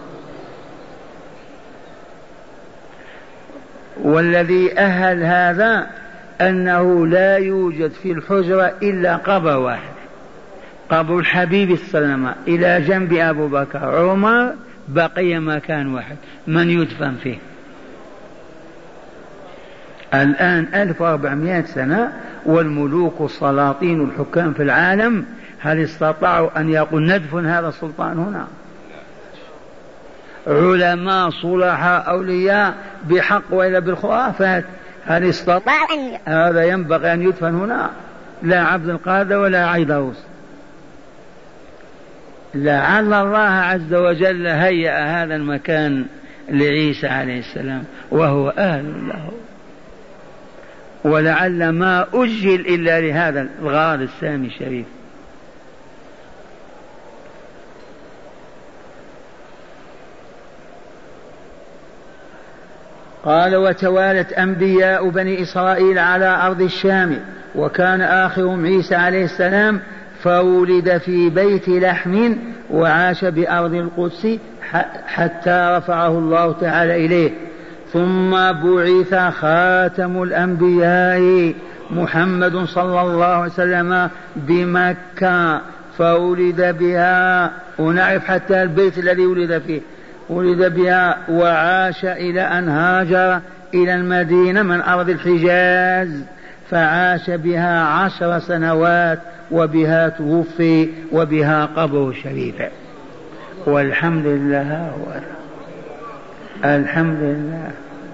والذي أهل هذا أنه لا يوجد في الحجرة إلا قبر واحد، قبر الحبيب صلى الله عليه وسلم إلى جنب أبو بكر عمر، بقي مكان واحد من يدفن فيه. الآن ألف وأربعمائة سنة والملوك والسلاطين والحكام في العالم هل استطاعوا أن يقول ندفن هذا السلطان هنا؟ علماء صلحاء أولياء بحق وإلا بالخرافات هل استطاعوا أن هذا ينبغي أن يدفن هنا؟ لا عبد القادر ولا عيدروس. لعل الله عز وجل هيأ هذا المكان لعيسى عليه السلام وهو أهل له، ولعل ما أجل إلا لهذا الغرض السامي الشريف. قال وتوالت أنبياء بني إسرائيل على أرض الشام، وكان آخرهم عيسى عليه السلام، فولد في بيت لحم وعاش بأرض القدس حتى رفعه الله تعالى إليه. ثم بعث خاتم الأنبياء محمد صلى الله عليه وسلم بمكة، فولد بها، ونعرف حتى البيت الذي ولد فيه، ولد بها وعاش إلى أن هاجر إلى المدينة من أرض الحجاز، فعاش بها عشر سنوات، وبها توفي، وبها قبره الشريف. والحمد لله، هو الحمد لله.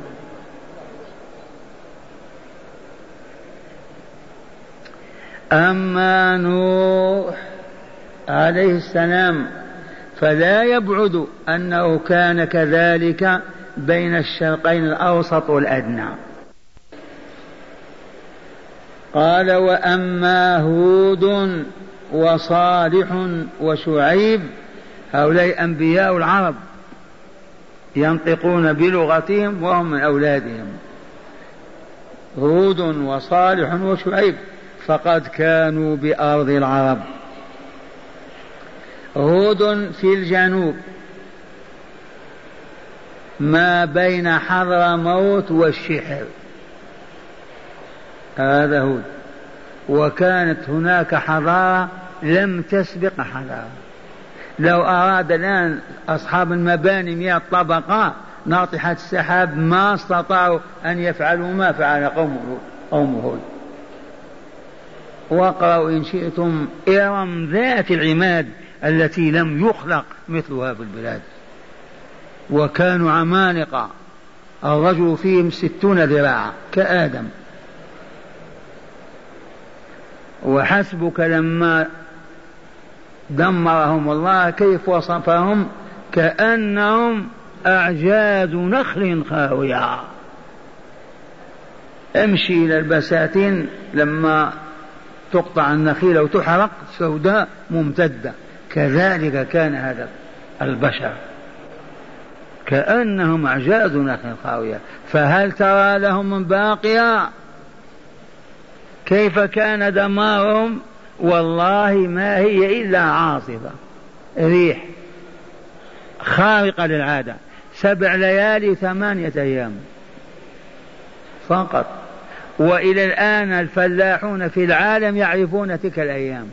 أما نوح عليه السلام فلا يبعد أنه كان كذلك بين الشرقين الأوسط والأدنى. قال: وأما هود وصالح وشعيب، هؤلاء أنبياء العرب ينطقون بلغتهم وهم من أولادهم، هود وصالح وشعيب، فقد كانوا بأرض العرب. هود في الجنوب ما بين حضرموت والشحر، هذا هود. وكانت هناك حضارة لم تسبق حضارة. لو أراد الآن أصحاب المباني مئة طبقة ناطحة السحاب ما استطاعوا أن يفعلوا ما فعل قوم هود. واقرأوا إن شئتم إرم ذات العماد التي لم يخلق مثلها في البلاد. وكانوا عمالقة، الرجل فيهم ستون ذراعا كآدم. وحسبك لما دمرهم الله كيف وصفهم: كأنهم أعجاز نخل خاوية. امشي إلى البساتين لما تقطع النخيل وتحرق سوداء ممتدة، كذلك كان هذا البشر، كأنهم أعجاز نخل خاوية. فهل ترى لهم من باقية؟ كيف كان دمارهم؟ والله ما هي إلا عاصفة، ريح خارقة للعادة، سبع ليالي ثمانية أيام فقط. وإلى الآن الفلاحون في العالم يعرفون تلك الأيام.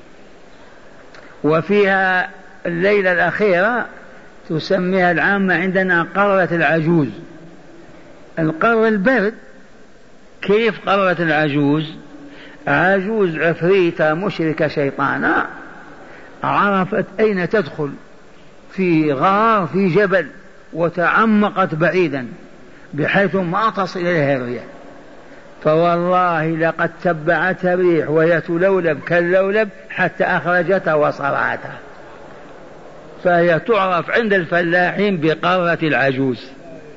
وفيها الليلة الأخيرة تسميها العامة عندنا قرة العجوز، القر البرد. كيف قرة العجوز؟ عجوز عفريتة مشركة شيطانة عرفت أين تدخل، في غار في جبل، وتعمقت بعيدا بحيث ما تصل إليها الريح. فوالله لقد تبعتها الريح وهي تلولب كاللولب حتى أخرجتها وصرعتها. فهي تعرف عند الفلاحين بقرة العجوز.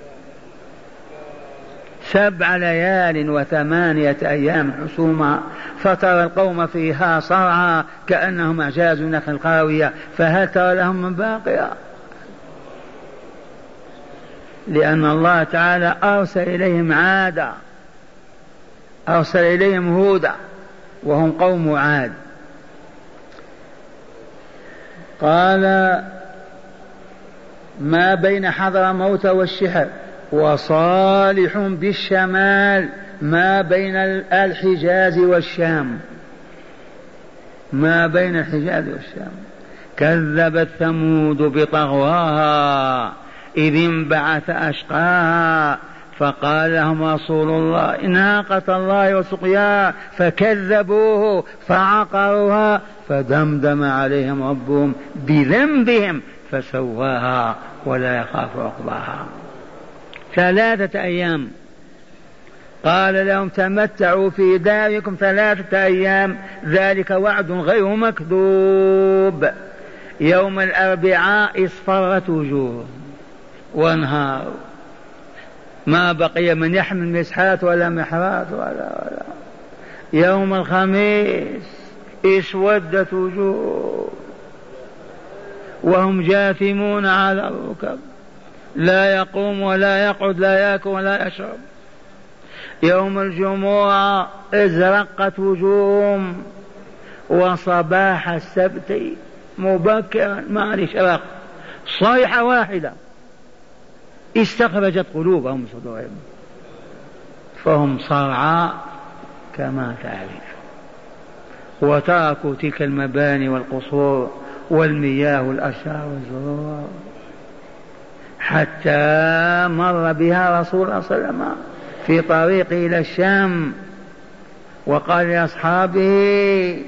سبع ليال وثمانية أيام حسوما، فترى القوم فيها صرعى كأنهم أعجاز نخل خاوية. فهل ترى لهم من باقية؟ لأن الله تعالى أرسل إليهم عادا، أرسل إليهم هودا وهم قوم عاد. قال: ما بين حضرموت والشحر، وصالح بالشمال ما بين الحجاز والشام، ما بين الحجاز والشام. كذبت ثمود بطغواها إذ انبعث أشقاها فقال لهم رسول الله ناقة الله وسقياها فكذبوه فعقروها فدمدم عليهم ربهم بذنبهم فسواها ولا يخاف عقباها. ثلاثة أيام قال لهم تمتعوا في داركم ثلاثة أيام، ذلك وعد غير مكذوب. يوم الأربعاء اصفرت وجوههم وانهاروا، ما بقي من يحمل مسحات ولا محرات ولا ولا. يوم الخميس اسودت وجوههم وهم جاثمون على الركب، لا يقوم ولا يقعد، لا يأكل ولا يشرب. يوم الجمعة ازرقت وجوههم، وصباح السبت مبكرا مع الإشراق صيحة واحدة استخرجت قلوبهم صدورهم، فهم صرعى كما تعرف. وتركوا تلك المباني والقصور والمياه والأشجار والزروع، حتى مر بها رسول الله صلى الله عليه وسلم في طريقه إلى الشام وقال لأصحابه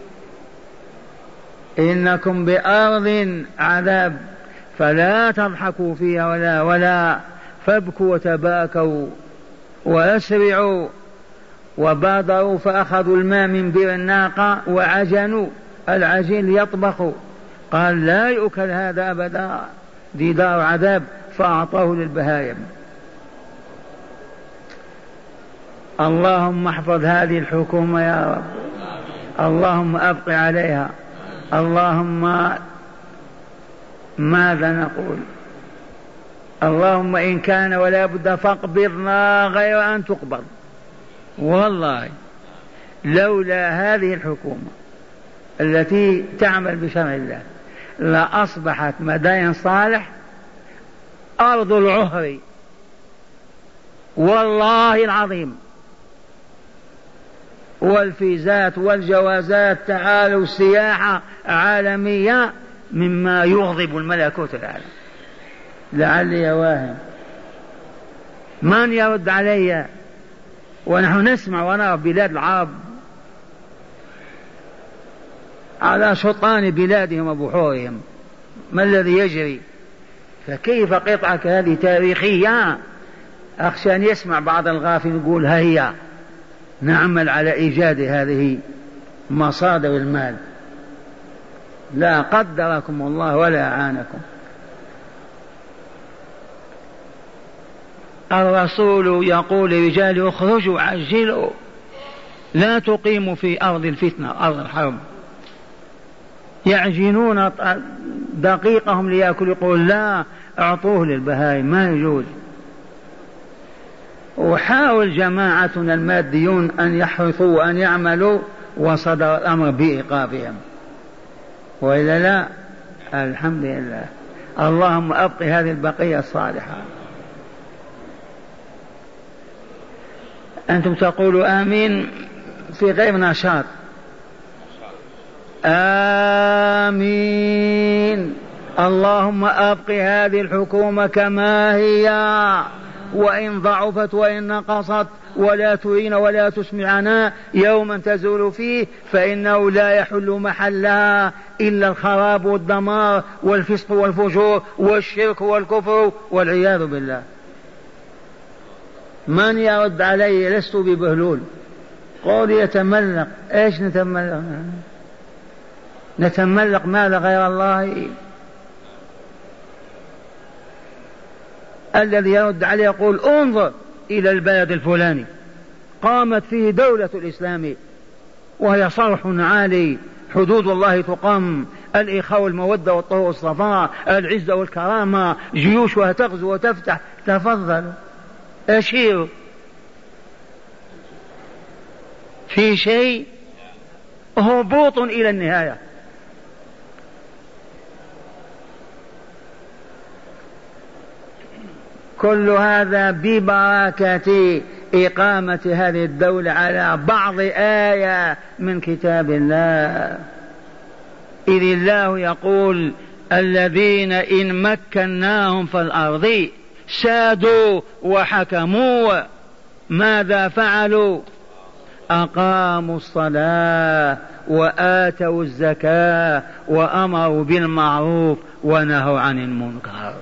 إنكم بأرض عذاب فلا تضحكوا فيها ولا ولا فابكوا وتباكوا وأسرعوا. وبادروا فأخذوا الماء من بئر الناقة وعجنوا العجين ليطبخوا، قال لا يؤكل هذا أبدا، دي دار عذاب، فأعطاه للبهائم. اللهم احفظ هذه الحكومة يا رب، اللهم أبق عليها، اللهم ماذا نقول؟ اللهم إن كان ولا بد فاقبضنا غير أن تقبض. والله لولا هذه الحكومة التي تعمل بشرع الله لأصبحت مدائن صالح أرض العهر، والله العظيم. والفيزات والجوازات تعالوا سياحة عالمية مما يغضب الملكوت العالم. لعلي واهم من يرد علي ونحن نسمع ونرى بلاد العرب على شطان بلادهم وبحورهم ما الذي يجري، فكيف قطعة هذه تاريخية؟ أخشى أن يسمع بعض الغافل يقول هيا نعمل على إيجاد هذه مصادر المال. لا قدركم الله ولا أعانكم. الرسول يقول لرجال اخرجوا عجلوا لا تقيموا في أرض الفتنة أرض الحرب. يعجنون دقيقهم ليأكلوا، يقول لا أعطوه للبهائم، ما يجوز. وحاول جماعتنا الماديون أن يحرثوا وأن يعملوا وصدر الأمر بإيقافهم، وإلا لا الحمد لله. اللهم أبق هذه البقية الصالحة. أنتم تقولوا آمين في غير نشاط. آمين. اللهم أبق هذه الحكومة كما هي، وإن ضعفت وإن نقصت، ولا تعين ولا تسمعنا يوما تزول فيه، فإنه لا يحل محلها إلا الخراب والدمار والفسق والفجور والشرك والكفر والعياذ بالله. من يرد علي؟ لست ببهلول. قول يتملق، ايش نتملق؟ نتملق ماذا غير الله؟ الذي يرد عليه يقول انظر إلى البلد الفلاني قامت فيه دولة الإسلام وهي صرح عالي، حدود الله تقام، الإخاء والمودة والطهر والصفاء، العزة والكرامة، جيوشها تغزو وتفتح. تفضلوا أشيروا. في شيء هبوط إلى النهاية. كل هذا ببركة إقامة هذه الدولة على بعض آية من كتاب الله. إذ الله يقول الذين إن مكناهم في الأرض سادوا وحكموا، ماذا فعلوا؟ أقاموا الصلاة وآتوا الزكاة وأمروا بالمعروف ونهوا عن المنكر.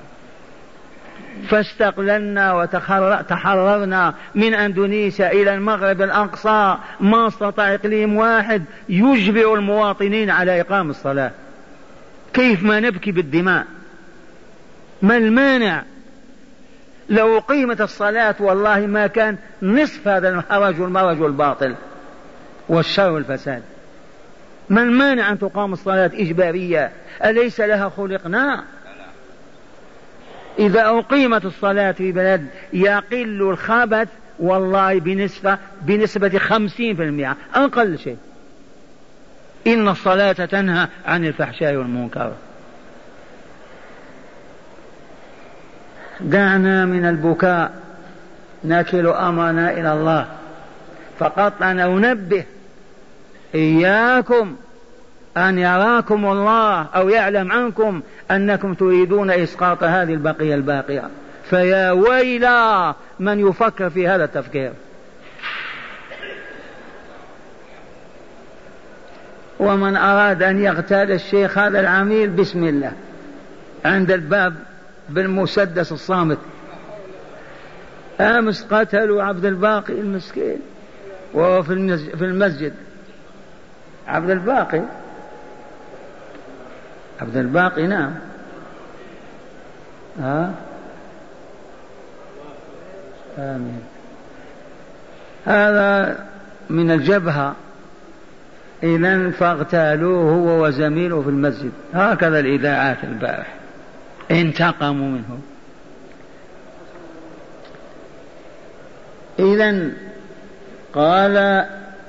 فاستقللنا وتحررنا من أندونيسيا إلى المغرب الأقصى، ما استطاع إقليم واحد يجبر المواطنين على إقام الصلاة. كيف ما نبكي بالدماء؟ ما المانع؟ لو قيمت الصلاة والله ما كان نصف هذا الهرج والمرج والباطل والشر والفساد. ما المانع أن تقام الصلاة إجبارية؟ أليس لها خلقنا؟ إذا أقيمت الصلاة في بلد يقل الخبث والله بنسبة بنسبة خمسين في المئة أقل شيء. إن الصلاة تنهى عن الفحشاء والمنكر. دعنا من البكاء، نكل أمرنا إلى الله. فقط أنا أنبه إياكم أن يراكم الله أو يعلم عنكم أنكم تريدون إسقاط هذه البقية الباقية، فيا ويلا من يفكر في هذا التفكير. ومن أراد أن يغتال الشيخ هذا العميل بسم الله عند الباب بالمسدس الصامت. أمس قتلوا عبد الباقي المسكين وهو في المسجد. عبد الباقي عبد الباقي نعم ها آمين. هذا من الجبهة إذن فاغتالوه هو وزميله في المسجد. هكذا الإذاعات البارح انتقموا منه. إذن قال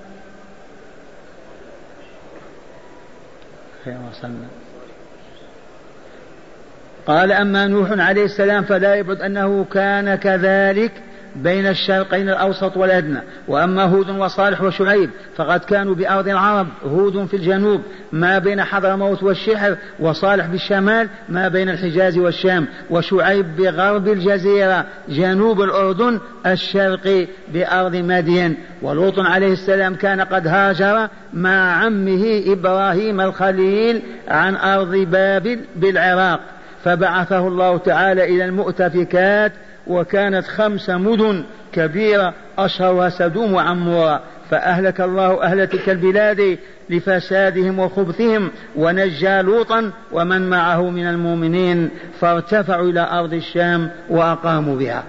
قال أما نوح عليه السلام فلا يبعد أنه كان كذلك بين الشرقين الأوسط والأدنى. وأما هود وصالح وشعيب فقد كانوا بأرض العرب، هود في الجنوب ما بين حضرموت والشحر، وصالح بالشمال ما بين الحجاز والشام، وشعيب بغرب الجزيرة جنوب الأردن الشرقي بأرض مدين. ولوط عليه السلام كان قد هاجر مع عمه إبراهيم الخليل عن أرض بابل بالعراق، فبعثه الله تعالى إلى المؤتفكات، وكانت خمس مدن كبيرة أشهرها سدوم وعمورة، فأهلك الله أهل تلك البلاد لفسادهم وخبثهم، ونجى لوطا ومن معه من المؤمنين، فارتفعوا إلى أرض الشام وأقاموا بها.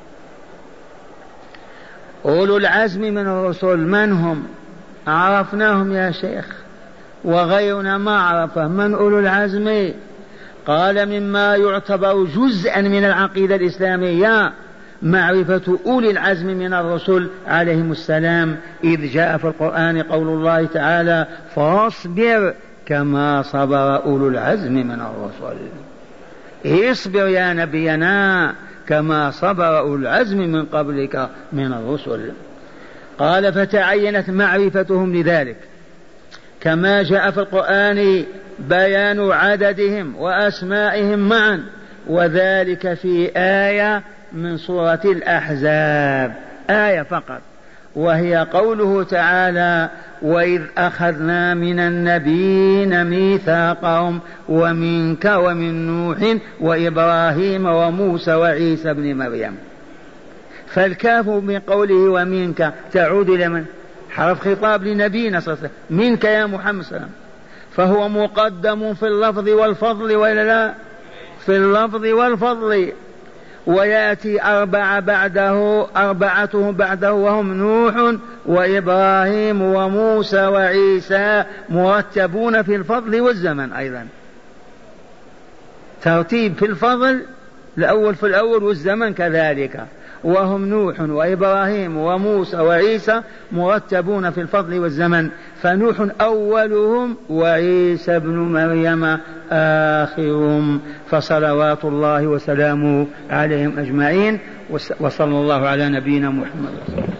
أولو العزم من الرسل من هم؟ عرفناهم يا شيخ وغيرنا ما عرفه. من أولو العزم؟ قال مما يعتبر جزءا من العقيدة الإسلامية معرفة أولي العزم من الرسل عليهم السلام، إذ جاء في القرآن قول الله تعالى فاصبر كما صبر أولو العزم من الرسل. اصبر يا نبينا كما صبر أولو العزم من قبلك من الرسل. قال فتعينت معرفتهم لذلك كما جاء في القرآن بيان عددهم وأسمائهم معا، وذلك في آية من سورة الأحزاب، آية فقط، وهي قوله تعالى وإذ أخذنا من النبيين ميثاقهم ومنك ومن نوح وإبراهيم وموسى وعيسى بن مريم. فالكاف من قوله ومنك تعود إلى من؟ حرف خطاب لنبينا صلى الله عليه وسلم، منك يا محمد صلى الله عليه وسلم، فهو مقدم في اللفظ والفضل ولا لا؟ في اللفظ والفضل. ويأتي أربعة بعده أربعتهم بعده وهم نوح وإبراهيم وموسى وعيسى مرتبون في الفضل والزمن أيضا، ترتيب في الفضل الأول في الأول والزمن كذلك، وهم نوح وإبراهيم وموسى وعيسى مرتبون في الفضل والزمن، فنوح أولهم وعيسى ابن مريم آخرهم، فصلوات الله وسلامه عليهم أجمعين، وصلى الله على نبينا محمد.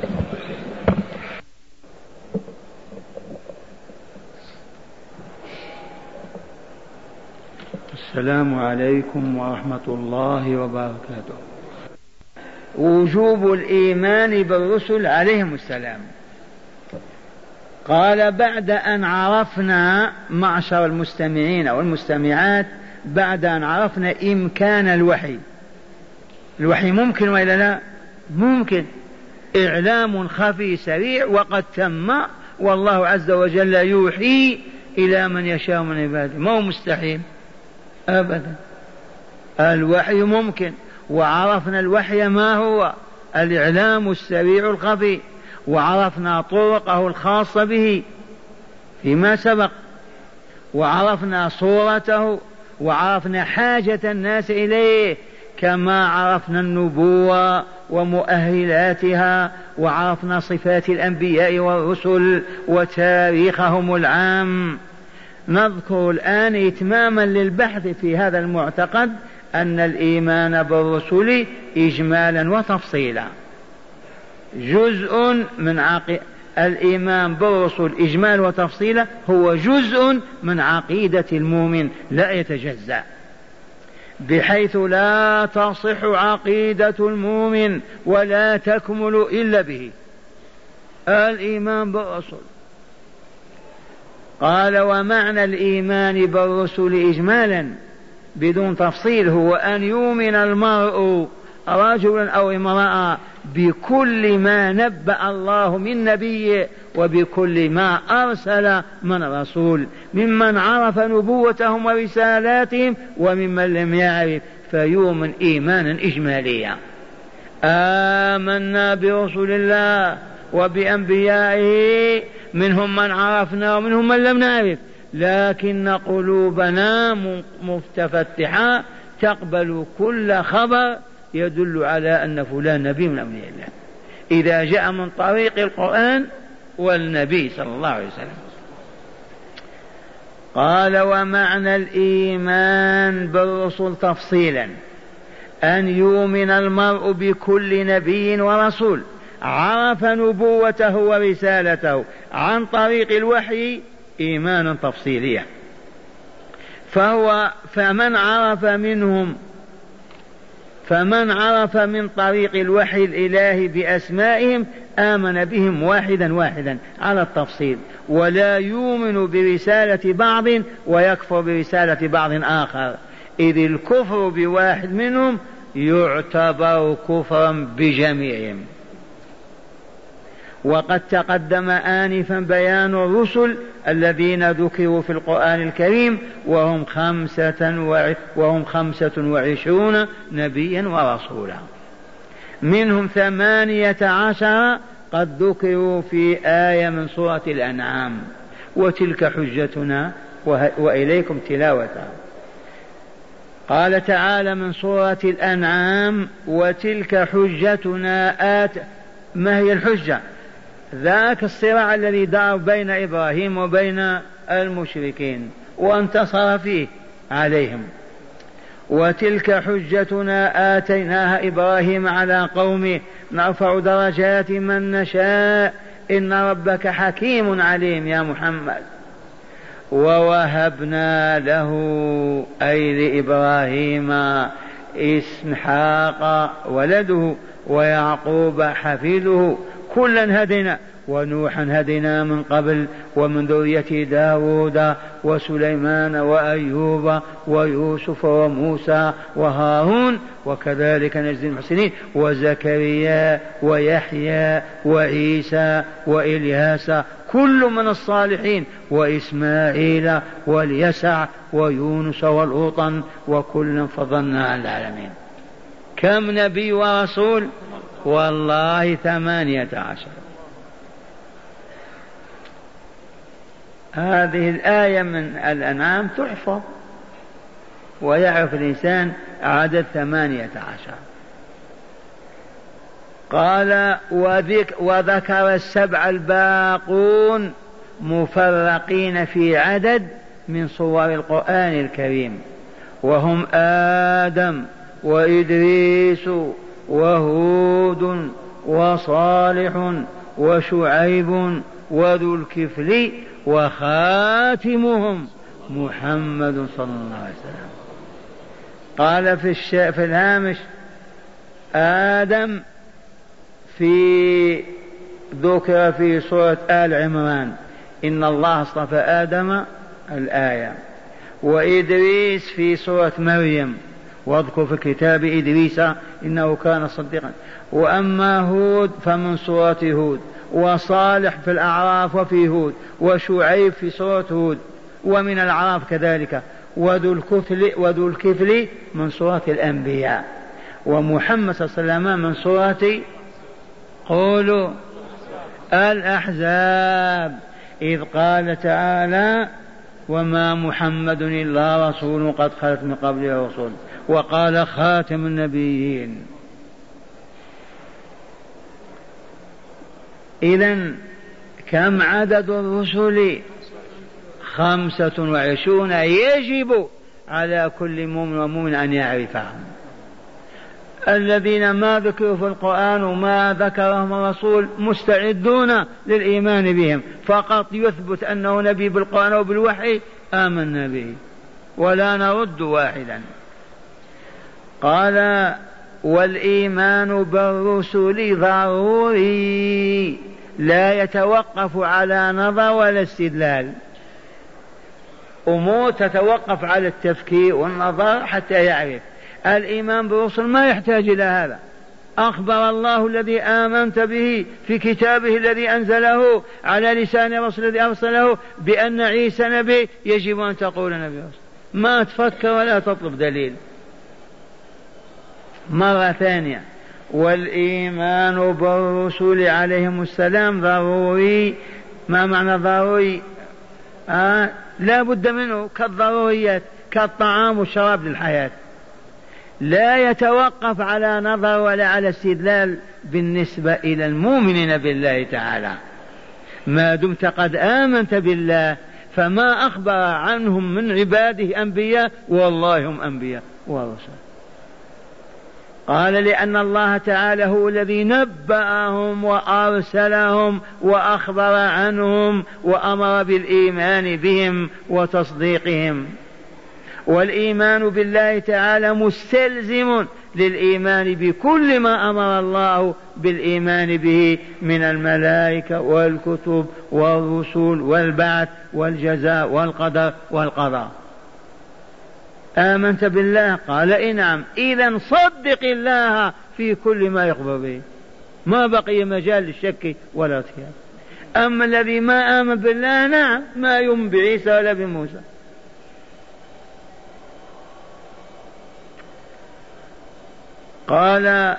السلام عليكم ورحمة الله وبركاته. وجوب الإيمان بالرسل عليهم السلام. قال بعد أن عرفنا معشر المستمعين والمستمعات، بعد أن عرفنا إمكان الوحي، الوحي ممكن وإلا لا؟ ممكن، إعلام خفي سريع وقد تم، والله عز وجل يوحي إلى من يشاء من عباده، ما هو مستحيل أبدا، الوحي ممكن. وعرفنا الوحي ما هو؟ الإعلام السريع الخفي، وعرفنا طرقه الخاصة به فيما سبق، وعرفنا صورته، وعرفنا حاجة الناس إليه، كما عرفنا النبوة ومؤهلاتها، وعرفنا صفات الأنبياء والرسل وتاريخهم العام. نذكر الآن إتماما للبحث في هذا المعتقد أن الإيمان بالرسل إجمالا وتفصيلا جزء من عقيدة الإيمان بالرسل إجمال وتفصيلا هو جزء من عقيدة المؤمن لا يتجزأ، بحيث لا تصح عقيدة المؤمن ولا تكمل إلا به، الإيمان بالرسل. قال ومعنى الإيمان بالرسل إجمالا بدون تفصيل هو أن يؤمن المرء رجلا أو امرأة بكل ما نبأ الله من نبي وبكل ما أرسل من رسول، ممن عرف نبوتهم ورسالاتهم وممن لم يعرف، فيؤمن إيمانا إجماليا. آمنا برسل الله وبأنبيائه، منهم من عرفنا ومنهم من لم نعرف، لكن قلوبنا مفتفتحة تقبل كل خبر يدل على أن فلان نبي من أنبياء الله إذا جاء من طريق القرآن والنبي صلى الله عليه وسلم. قال ومعنى الإيمان بالرسل تفصيلا أن يؤمن المرء بكل نبي ورسول عرف نبوته ورسالته عن طريق الوحي إيمانا تفصيليا، فهو فمن عرف منهم فمن عرف من طريق الوحي الإلهي بأسمائهم آمن بهم واحدا واحدا على التفصيل، ولا يؤمن برسالة بعض ويكفر برسالة بعض آخر، إذ الكفر بواحد منهم يعتبر كفرا بجميعهم. وقد تقدم آنفا بيان الرسل الذين ذكروا في القرآن الكريم وهم خمسة, وهم خمسة وعشرون نبيا ورسولا، منهم ثمانية عشر قد ذكروا في آية من سورة الأنعام، وتلك حجتنا وإليكم تلاوتها. قال تعالى من سورة الأنعام وتلك حجتنا آت. ما هي الحجة؟ ذاك الصراع الذي دار بين إبراهيم وبين المشركين وانتصر فيه عليهم. وتلك حجتنا آتيناها إبراهيم على قومه نرفع درجات من نشاء إن ربك حكيم عليم يا محمد. ووهبنا له أي لإبراهيم إسحاق ولده ويعقوب حفيده كلا هدينا، ونوحا هدينا من قبل ومن ذرية داود وسليمان وأيوب ويوسف وموسى وهارون وكذلك نجزي المحسنين، وزكريا ويحيى وعيسى وإلياس كل من الصالحين، وإسماعيل واليسع ويونس والأوطن وكلا فضلنا على العالمين. كم نبي ورسول؟ والله ثمانية عشر. هذه الآية من الأنعام تحفظ ويعرف الإنسان عدد ثمانية عشر. قال وذكر السبع الباقون مفرقين في عدد من صور القرآن الكريم، وهم آدم وإدريس وهود وصالح وشعيب وذو الكفل وخاتمهم محمد صلى الله عليه وسلم. قال في, الش... في الهامش آدم في ذكر في سورة آل عمران إن الله اصطفى آدم الآية، وإدريس في سورة مريم واذكر في الكتاب إدريس إنه كان صديقا. وأما هود فمن سورة هود، وصالح في الأعراف وفي هود، وشعيب في سورة هود ومن الأعراف كذلك، وذو الكفل, وذو الكفل من سورة الأنبياء، ومحمد صلى الله عليه وسلم من سورة قولوا الأحزاب إذ قال تعالى وما محمد إلا رسول قد خلت من قبله رسول، وقال خاتم النبيين. إذن كم عدد الرسل؟ خمسة وعشرون يجب على كل مؤمن ومؤمن أن يعرفهم. الذين ما ذكروا في القرآن وما ذكرهم الرسول مستعدون للإيمان بهم، فقط يثبت أنه نبي بالقرآن وبالوحي آمنا به ولا نرد واحدا. قال والإيمان بالرسل ضروري لا يتوقف على نظر ولا استدلال، أمور تتوقف على التفكير والنظر حتى يعرف. الإيمان بالرسل ما يحتاج إلى هذا، أخبر الله الذي آمنت به في كتابه الذي أنزله على لسان الرسول الذي أرسله بأن عيسى نبي، يجب أن تقول نبي رسول، ما تفكر ولا تطلب دليل. مرة ثانية، والإيمان بالرسل عليهم السلام ضروري. ما معنى ضروري؟ آه لا بد منه كالضروريات كالطعام والشراب للحياة، لا يتوقف على نظر ولا على استدلال بالنسبة إلى المؤمنين بالله تعالى. ما دمت قد آمنت بالله فما أخبر عنهم من عباده أنبياء، والله هم أنبياء ورسل. قال لأن الله تعالى هو الذي نبأهم وأرسلهم وأخبر عنهم وأمر بالإيمان بهم وتصديقهم. والإيمان بالله تعالى مستلزم للإيمان بكل ما أمر الله بالإيمان به من الملائكة والكتب والرسل والبعث والجزاء والقدر والقضاء. آمنت بالله؟ قال إيه نعم، إذن صدق الله في كل ما يخبر به، ما بقي مجال للشك ولا ارتياب. أما الذي ما آمن بالله نعم ما يؤمن بعيسى ولا بموسى. قال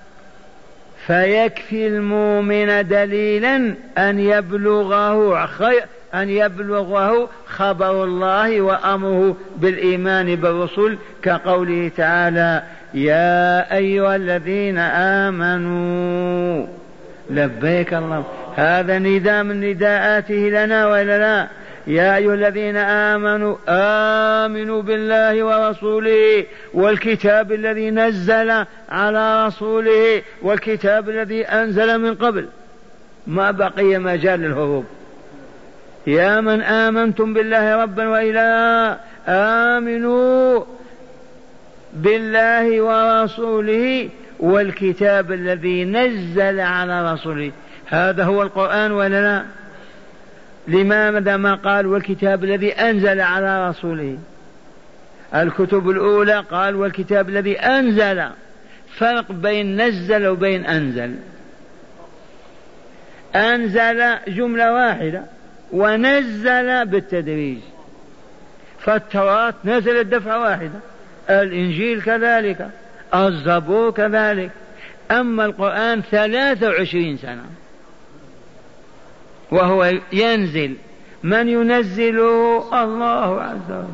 فيكفي المؤمن دليلا أن يبلغه خير أن يبلغه خبر الله وأمره بالإيمان بالرسل، كقوله تعالى يا أيها الذين آمنوا. لبيك الله، هذا نداء من نداءاته لنا ولا لا؟ يا أيها الذين آمنوا آمنوا بالله ورسوله والكتاب الذي نزل على رسوله والكتاب الذي أنزل من قبل، ما بقي مجال للهروب. يا من آمنتم بالله ربا وإلها آمنوا بالله ورسوله والكتاب الذي نزل على رسوله. هذا هو القرآن ولا لا؟ لماذا ما قال والكتاب الذي أنزل على رسوله؟ الكتب الأولى قال والكتاب الذي أنزل، فرق بين نزل وبين أنزل. أنزل جملة واحدة ونزل بالتدريج، فالتوراة نزلت دفعة واحدة، الإنجيل كذلك، الزبور كذلك. أما القرآن ثلاثة وعشرين سنة وهو ينزل. من ينزله؟ الله عز وجل،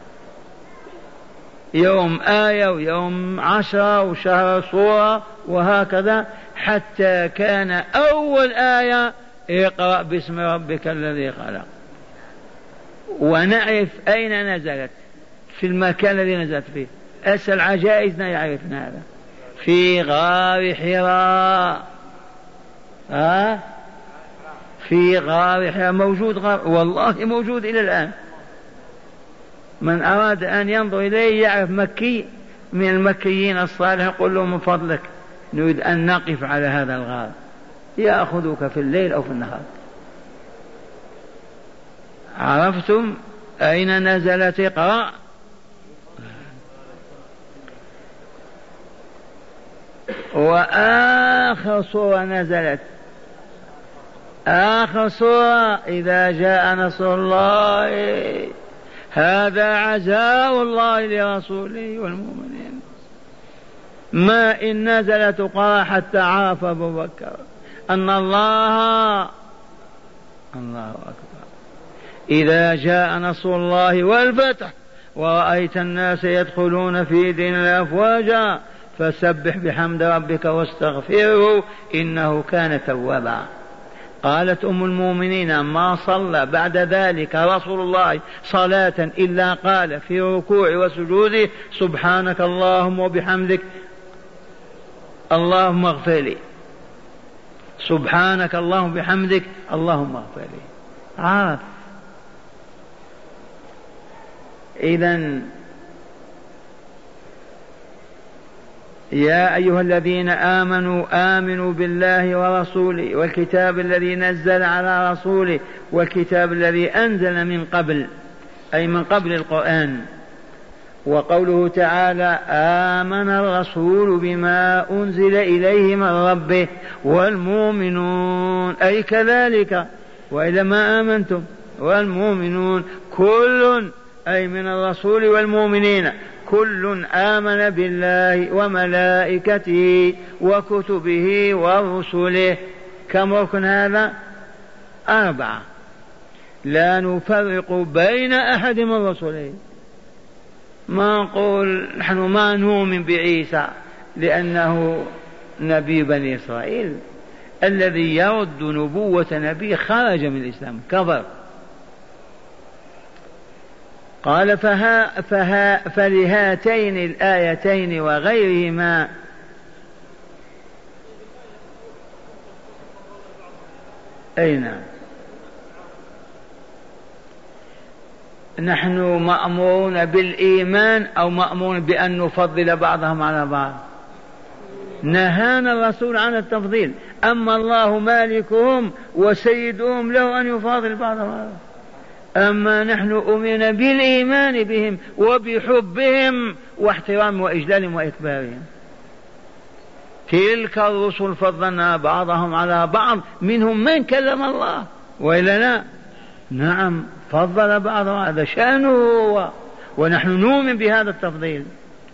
يوم آية ويوم عشرة وشهر صورة وهكذا، حتى كان أول آية اقرأ باسم ربك الذي خلق. ونعرف أين نزلت، في المكان الذي نزلت فيه. أسأل عجائزنا يعرفنا هذا، في غار حراء. ها في غار حراء موجود، غار والله موجود إلى الآن. من أراد أن ينظر إليه يعرف مكي من المكيين الصالح يقول له من فضلك نريد أن نقف على هذا الغار، يأخذك في الليل أو في النهار. عرفتم أين نزلت اقرأ؟ وآخر سورة نزلت، آخر سورة إذا جاء نصر الله، هذا عزاء الله لرسوله والمؤمنين. ما إن نزلت قرأ حتى عرف أبو بكر أن الله الله أكبر. إذا جاء نصر الله والفتح ورأيت الناس يدخلون في دين الأفواجا فسبح بحمد ربك واستغفره إنه كان توابا. قالت أم المؤمنين ما صلى بعد ذلك رسول الله صلاة إلا قال في ركوع وسجوده سبحانك اللهم وبحمدك اللهم اغفر لي، سبحانك اللهم بحمدك اللهم اغفر لي، عارف. إذن يا أيها الذين آمنوا آمنوا بالله ورسوله والكتاب الذي نزل على رسوله والكتاب الذي أنزل من قبل، أي من قبل القرآن. وقوله تعالى آمن الرسول بما أنزل إليه من ربه والمؤمنون، أي كذلك وإذا ما آمنتم والمؤمنون كل، أي من الرسول والمؤمنين كل آمن بالله وملائكته وكتبه ورسله. كم ركن هذا؟ أربعة، لا نفرق بين أحد من رسله. ما نقول نحن ما نؤمن بعيسى لأنه نبي بني إسرائيل، الذي يرد نبوة نبي خرج من الإسلام، كفر. قال فها فها فلهاتين الآيتين وغيرهما أين نحن مأمورون بالإيمان أو مأمورون بأن نفضل بعضهم على بعض؟ نهانا الرسول عن التفضيل، أما الله مالكهم وسيدهم له أن يفاضل بعضهم على بعض. أما نحن أمرنا بالإيمان بهم وبحبهم واحترام وإجلالهم وإكبارهم. تلك الرسل فضلنا بعضهم على بعض، منهم من كلم الله وإلا لا؟ نعم، فضل بعضهم، هذا شأنه هو، ونحن نؤمن بهذا التفضيل.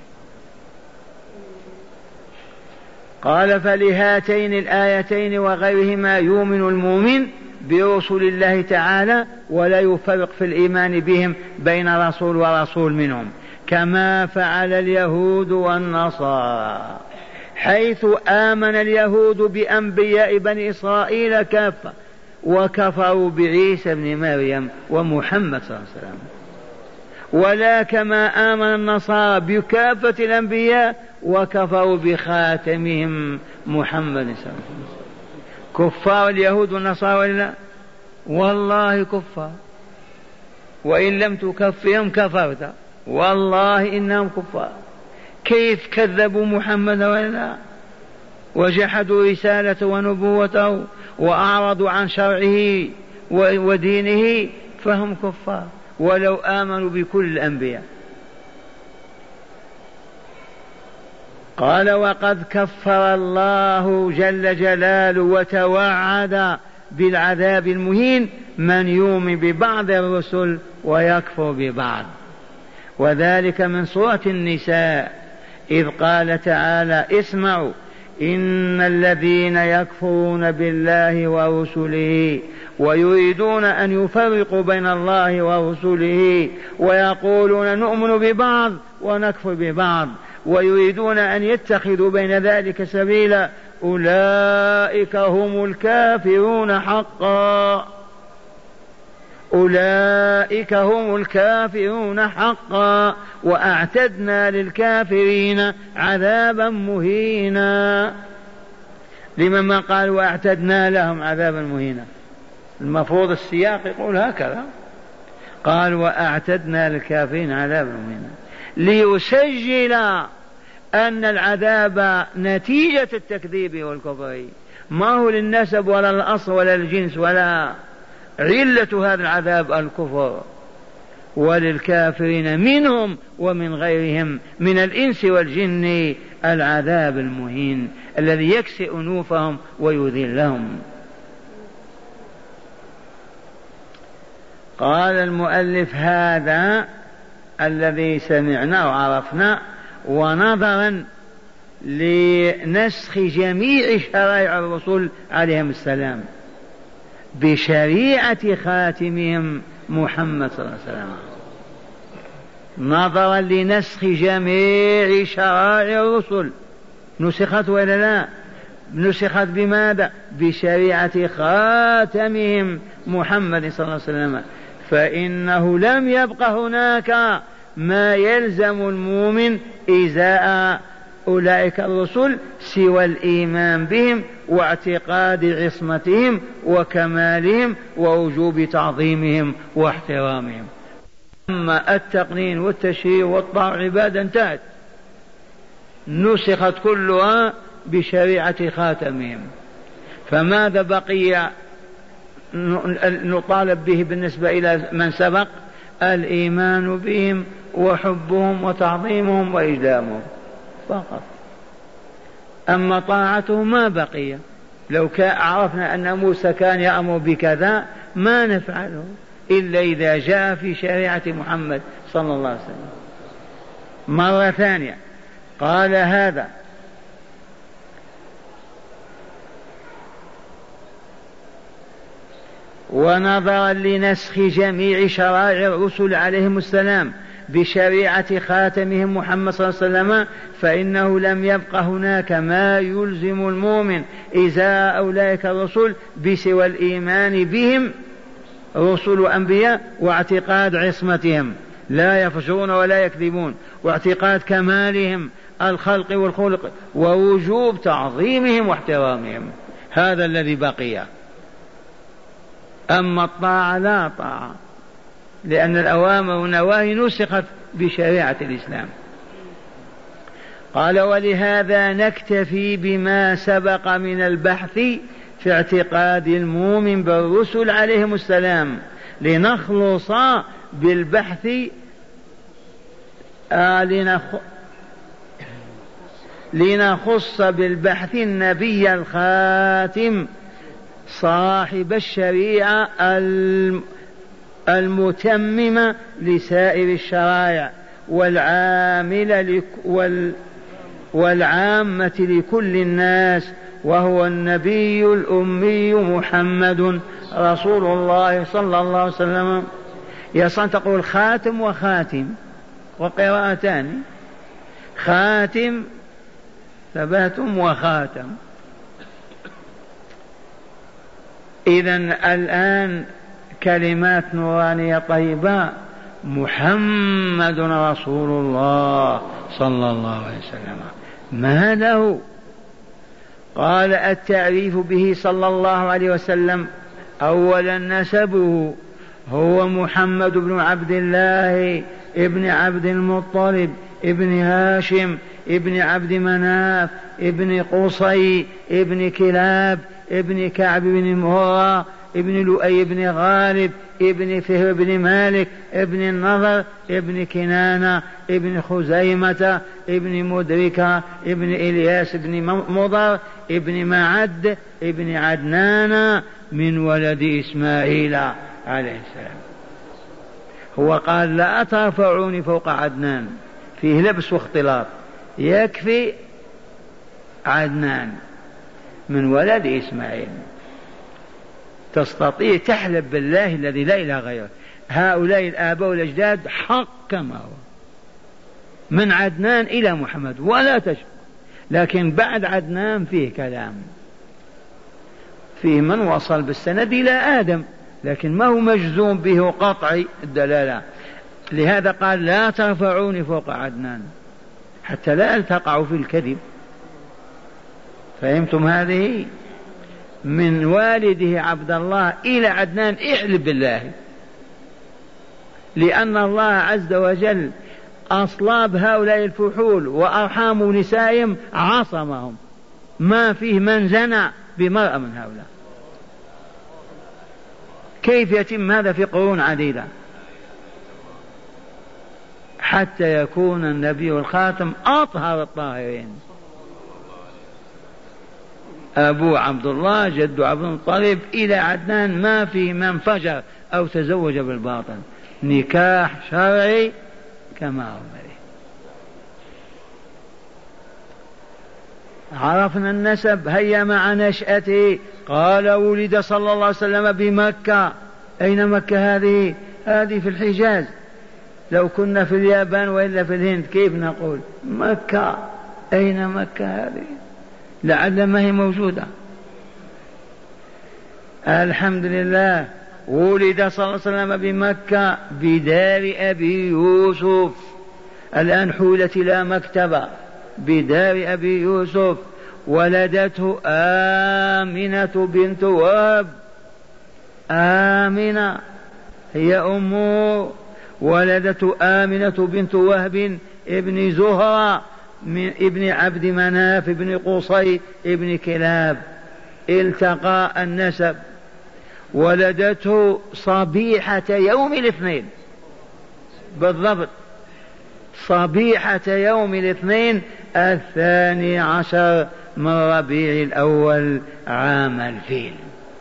قال فلهاتين الآيتين وغيرهما يؤمن المؤمن برسل الله تعالى ولا يفرق في الإيمان بهم بين رسول ورسول منهم، كما فعل اليهود والنصارى، حيث آمن اليهود بأنبياء بني إسرائيل كافة وكفروا بعيسى بن مريم ومحمد صلى الله عليه وسلم، ولا كما آمن النصارى بكافة الأنبياء وكفروا بخاتمهم محمد صلى الله عليه وسلم. كفار اليهود والنصارى ولا؟ والله كفار، وإن لم تكفرهم كفرت، والله إنهم كفار. كيف كذبوا محمد ولا؟ وجحدوا رسالته ونبوته وأعرضوا عن شرعه ودينه، فهم كفار ولو آمنوا بكل الأنبياء. قال وقد كفر الله جل جلاله وتوعد بالعذاب المهين من يؤمن ببعض الرسل ويكفر ببعض، وذلك من سورة النساء إذ قال تعالى اسمعوا إن الذين يكفرون بالله ورسله ويريدون أن يفرقوا بين الله ورسله ويقولون نؤمن ببعض ونكفر ببعض ويريدون أن يتخذوا بين ذلك سبيلا أولئك هم الكافرون حقا، أولئك هم الكافرون حقا وأعتدنا للكافرين عذابا مهينا. لمن ما قال وأعتدنا لهم عذابا مهينا؟ المفروض السياق يقول هكذا، قال وأعتدنا للكافرين عذابا مهينا ليسجل أن العذاب نتيجة التكذيب والكفر، ما هو للنسب ولا الأصل ولا الجنس، ولا علة هذا العذاب الكفر. وللكافرين منهم ومن غيرهم من الإنس والجن العذاب المهين الذي يكسئ أنوفهم ويذلهم. قال المؤلف هذا الذي سمعنا وعرفنا، ونظرا لنسخ جميع شرائع الرسل عليهم السلام بشريعة خاتمهم محمد صلى الله عليه وسلم، نظرا لنسخ جميع شرائع الرسل، نسخت ولا لا؟ نسخت بماذا؟ بشريعة خاتمهم محمد صلى الله عليه وسلم، فإنه لم يبق هناك ما يلزم المؤمن إزاء أولئك الرسل سوى الإيمان بهم واعتقاد عصمتهم وكمالهم ووجوب تعظيمهم واحترامهم. أما التقنين والتشريع والطاعة عبادة انتهت، نسخت كلها بشريعة خاتمهم. فماذا بقي نطالب به بالنسبة إلى من سبق؟ الإيمان بهم وحبهم وتعظيمهم وإجلامهم فقط. أما طاعته ما بقي. لو عرفنا أن موسى كان يأمر بكذا ما نفعله إلا إذا جاء في شريعة محمد صلى الله عليه وسلم. مرة ثانية قال هذا ونظرا لنسخ جميع شرائع الرسل عليهم السلام بشريعة خاتمهم محمد صلى الله عليه وسلم فإنه لم يبق هناك ما يلزم المؤمن إزاء أولئك الرسل بسوى الإيمان بهم رسل وأنبياء واعتقاد عصمتهم لا يفجرون ولا يكذبون واعتقاد كمالهم الخلق والخلق ووجوب تعظيمهم واحترامهم. هذا الذي بقي. أما الطاعة لا طاعة، لأن الأوامر والنواهي نسخت بشريعة الإسلام. قال ولهذا نكتفي بما سبق من البحث في اعتقاد المؤمن بالرسل عليهم السلام لنخلص بالبحث آه لنخ... لنخص بالبحث النبي الخاتم صاحب الشريعة المتممة لسائر الشرائع والعاملة لك وال والعامة لكل الناس، وهو النبي الأمي محمد رسول الله صلى الله عليه وسلم. يصن تقول خاتم وخاتم وقراءتان، خاتم ثباتم وخاتم. إذن الآن كلمات نورانية طيبة، محمد رسول الله صلى الله عليه وسلم. ما له؟ قال التعريف به صلى الله عليه وسلم أولا نسبه، هو محمد بن عبد الله ابن عبد المطلب ابن هاشم ابن عبد مناف ابن قصي ابن كلاب ابن كعب بن مرة ابن لؤي بن غالب ابن فهر بن مالك ابن النضر ابن كنانة ابن خزيمة ابن مدركة ابن إلياس ابن مضر ابن معد ابن عدنان من ولد إسماعيل عليه السلام. هو قال لا ترفعوني فوق عدنان، فيه لبس واختلاط، يكفي عدنان من ولد إسماعيل. تستطيع تحلف بالله الذي لا إله غيره، هؤلاء الآباء والأجداد حق كما هو من عدنان إلى محمد ولا تشك. لكن بعد عدنان فيه كلام، فيه من وصل بالسند إلى آدم، لكن ما هو مجزوم به قطعي الدلالة. لهذا قال لا ترفعوني فوق عدنان حتى لا تقعوا في الكذب. فهمتم هذه؟ من والده عبد الله إلى عدنان احلف بالله، لأن الله عز وجل أصلاب هؤلاء الفحول وأرحام نسائهم عصمهم، ما فيه من زنى بمرأة من هؤلاء. كيف يتم هذا في قرون عديدة حتى يكون النبي الخاتم أطهر الطاهرين؟ أبو عبد الله جد عبد المطلب إلى عدنان ما في من فجر أو تزوج بالباطل، نكاح شرعي كما أمره. عرفنا النسب، هيا مع نشأته. قال ولد صلى الله عليه وسلم بمكة. أين مكة هذه؟ هذه في الحجاز. لو كنا في اليابان وإلا في الهند كيف نقول مكة؟ أين مكة هذه؟ لعل ما هي موجودة. الحمد لله. ولد صلى الله عليه وسلم بمكة بدار أبي يوسف، الآن حولت إلى مكتبة بدار أبي يوسف. ولدته آمنة بنت وهب، آمنة هي أمه، ولدته آمنة بنت وهب ابن زهرة من ابن عبد مناف ابن قصي ابن كلاب، التقى النسب. ولدته صبيحة يوم الاثنين بالضبط، صبيحة يوم الاثنين الثاني عشر من ربيع الأول عام الفيل.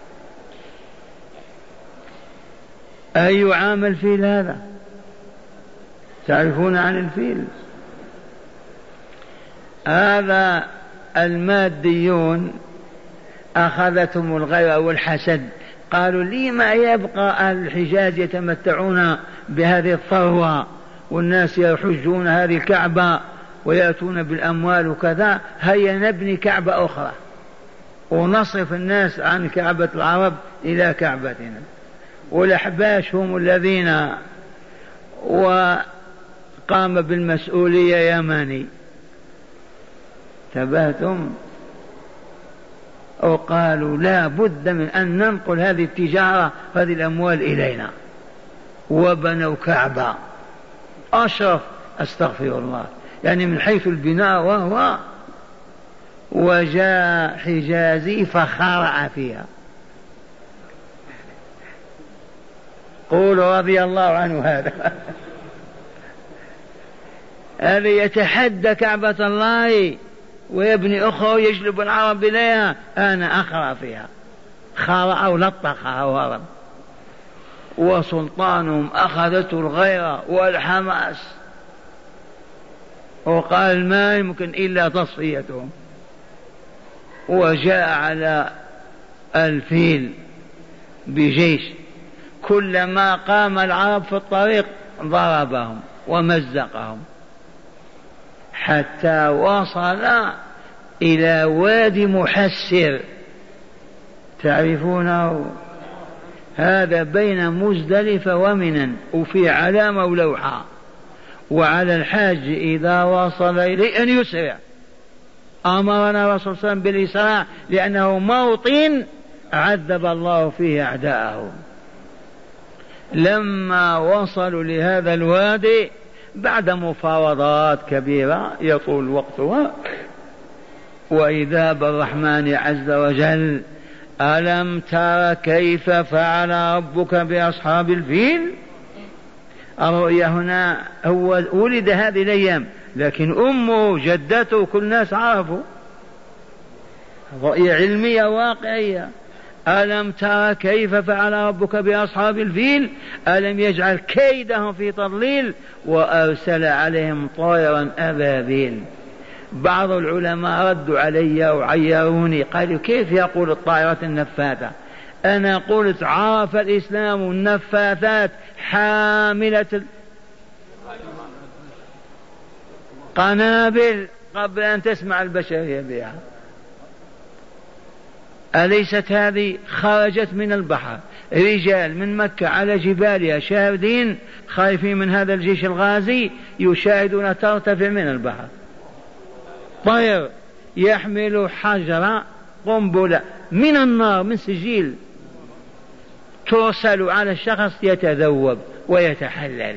أي عام الفيل هذا؟ تعرفون عن الفيل؟ هذا الماديون أخذتهم الغيرة والحسد، قالوا لي ما يبقى أهل الحجاز يتمتعون بهذه الثروة والناس يحجون هذه الكعبة ويأتون بالأموال وكذا، هيا نبني كعبة أخرى ونصرف الناس عن كعبة العرب إلى كعبتنا. والأحباش هم الذين وقام بالمسؤولية يماني، تبهتم، وقالوا لا بد من أن ننقل هذه التجارة هذه الأموال إلينا، وبنوا كعبة أشرف، أستغفر الله، يعني من حيث البناء وهو. وجاء حجازي فخرع فيها، قولوا رضي الله عنه. هذا هذا يتحدى كعبة الله ويبني أخرى ويجلب العرب إليها، أنا أخرع فيها. خرع ولطخها وهرب، وسلطانهم أخذته الغيرة والحماس، وقال ما يمكن إلا تصفيتهم. وجاء على الفيل بجيش، كلما قام العرب في الطريق ضربهم ومزقهم حتى وصل إلى وادي محسر، تعرفونه؟ هذا بين مزدلفة ومنى، وفي علامة ولوحة، وعلى الحاج إذا وصل إليه أن يسرع. أمرنا رسول الله بالإسراع لأنه موطن عذب الله فيه أعداءه. لما وصلوا لهذا الوادي بعد مفاوضات كبيرة يطول وقتها، وإذا بالرحمن عز وجل ألم تر كيف فعل ربك بأصحاب الفيل؟ الرؤيا هنا هو ولد هذه الأيام، لكن أمه جدته كل الناس عرفوا، رؤيا علمية واقعية. ألم تر كيف فعل ربك بأصحاب الفيل ألم يجعل كيدهم في تضليل وأرسل عليهم طيرا أبابيل. بعض العلماء ردوا علي وعيروني، قالوا كيف يقول الطائرة النفاثة؟ أنا قلت عرف الإسلام النفاثات حاملة قنابل قبل أن تسمع البشرية بها. أليست هذه خرجت من البحر رجال من مكة على جبالها شاردين خايفين من هذا الجيش الغازي، يشاهدون ترتفع من البحر طير يحمل حجر قنبلة من النار من سجيل ترسل على الشخص يتذوب ويتحلل.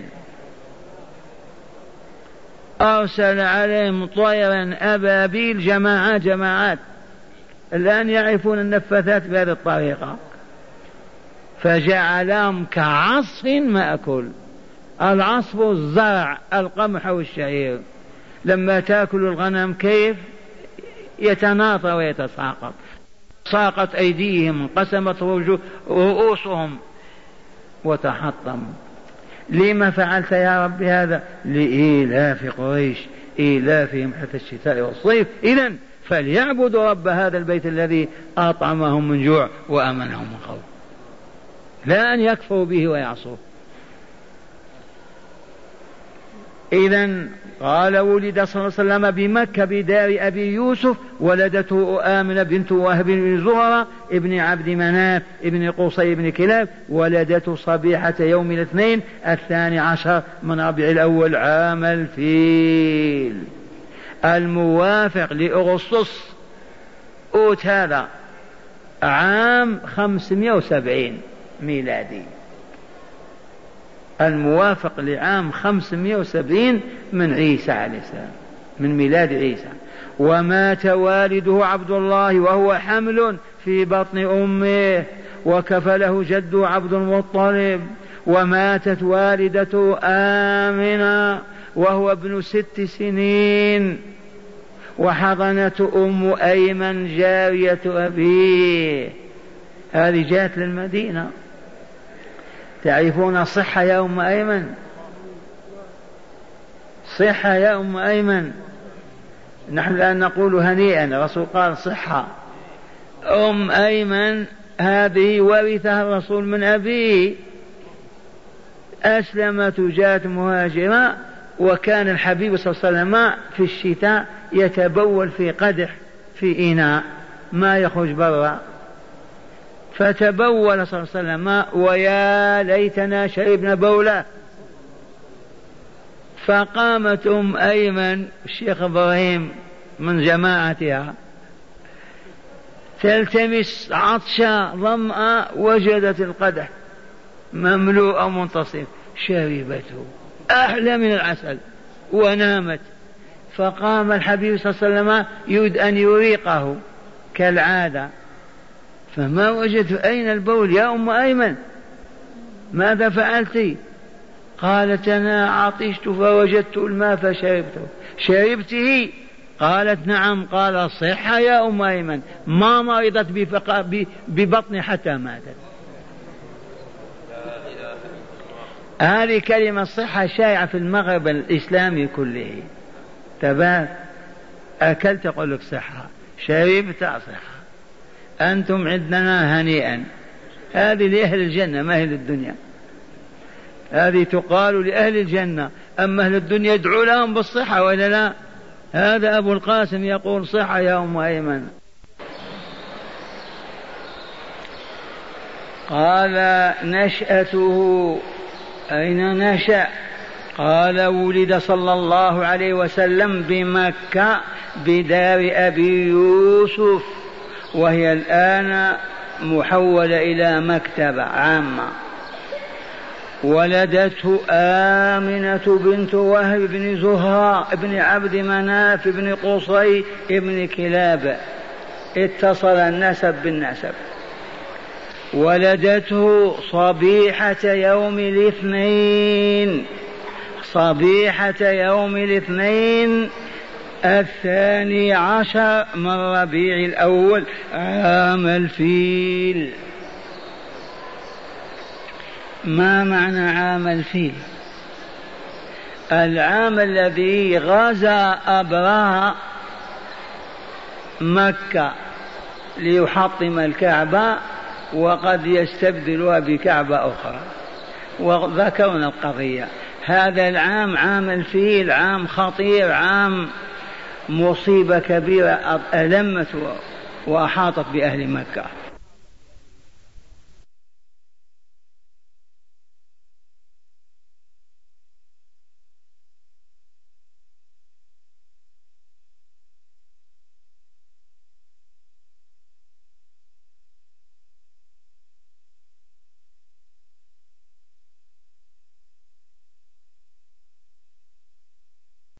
أرسل عليهم طيرا أبابيل جماعات جماعات، الآن يعرفون النفاثات بهذه الطريقة، فجعلهم كعصف مأكل. العصف الزرع القمح والشعير، لما تأكل الغنم كيف يتناطى ويتساقط، ساقت أيديهم انقسمت رؤوسهم وتحطم. لما فعلت يا رب هذا؟ لإيلاف قريش إيلافهم حتى الشتاء والصيف، إذن فليعبدوا رب هذا البيت الذي أطعمهم من جوع وأمنهم من خوف، لا أن يكفروا به ويعصوه. إذن قال ولد صلى الله عليه وسلم بمكة بدار أبي يوسف، ولدته آمنة بنت وهب بن زهرة ابن عبد مناف ابن قصي ابن كلاب، ولدته صبيحة يوم الاثنين الثاني عشر من ربيع الأول عام الفيل. الموافق لأغسطس أوت هذا عام خمسمائة وسبعين ميلادي، الموافق لعام خمسمائة وسبعين من عيسى عليه السلام، من ميلاد عيسى. ومات والده عبد الله وهو حمل في بطن أمه، وكفله جده عبد المطلب. وماتت والدته آمنة وهو ابن ست سنين، وحضنته أم أيمن جارية أبيه. هذه جاءت للمدينة. تعرفون صحة يا أم أيمن؟ صحة يا أم أيمن. نحن الآن نقول هنيئا، الرسول قال صحة. أم أيمن هذه ورثها الرسول من أبيه، أسلمت وجاءت مهاجرة، وكان الحبيب صلى الله عليه وسلم في الشتاء يتبول في قدح في إناء ما يخرج برا، فتبول صلى الله عليه وسلم ويا ليتنا شربنا بوله. فقامت أم أيمن الشيخ إبراهيم من جماعتها تلتمس عطشا ظمأ، وجدت القدح مملوء منتصف، شربته أحلى من العسل ونامت. فقام الحبيب صلى الله عليه وسلم يريد أن يريقه كالعادة، فما وجدت أين البول يا أم أيمن؟ ماذا فعلت؟ قالت أنا عطشت فوجدت الماء فشربته. شربته؟ قالت نعم. قال صحة يا أم أيمن، ما مرضت ببطن حتى ماتت. هذه كلمة صحة شائعة في المغرب الإسلامي كله. تبات أكلت أقول لك صحة، شربت صحة. أنتم عندنا هنيئا. هذه لأهل الجنة ما أهل الدنيا، هذه تقال لأهل الجنة، أما أهل الدنيا يدعو لهم بالصحة وإلا لا؟ هذا أبو القاسم يقول صحة يا أم أيمن. قال نشأته أين نشأ؟ قال ولد صلى الله عليه وسلم بمكة بدار أبي يوسف، وهي الآن محولة إلى مكتبة عامة. ولدته آمنة بنت وهب بن زهراء بن عبد مناف بن قصي بن كلاب، اتصل النسب بالنسب. ولدته صبيحة يوم الاثنين، صبيحة يوم الاثنين الثاني عشر من ربيع الأول عام الفيل. ما معنى عام الفيل؟ العام الذي غزا أبرهة مكة ليحطم الكعبة وقد يستبدلها بكعبة أخرى، وذكرنا القضية. هذا العام عام الفيل، عام خطير، عام مصيبة كبيرة ألمت وأحاطت بأهل مكة.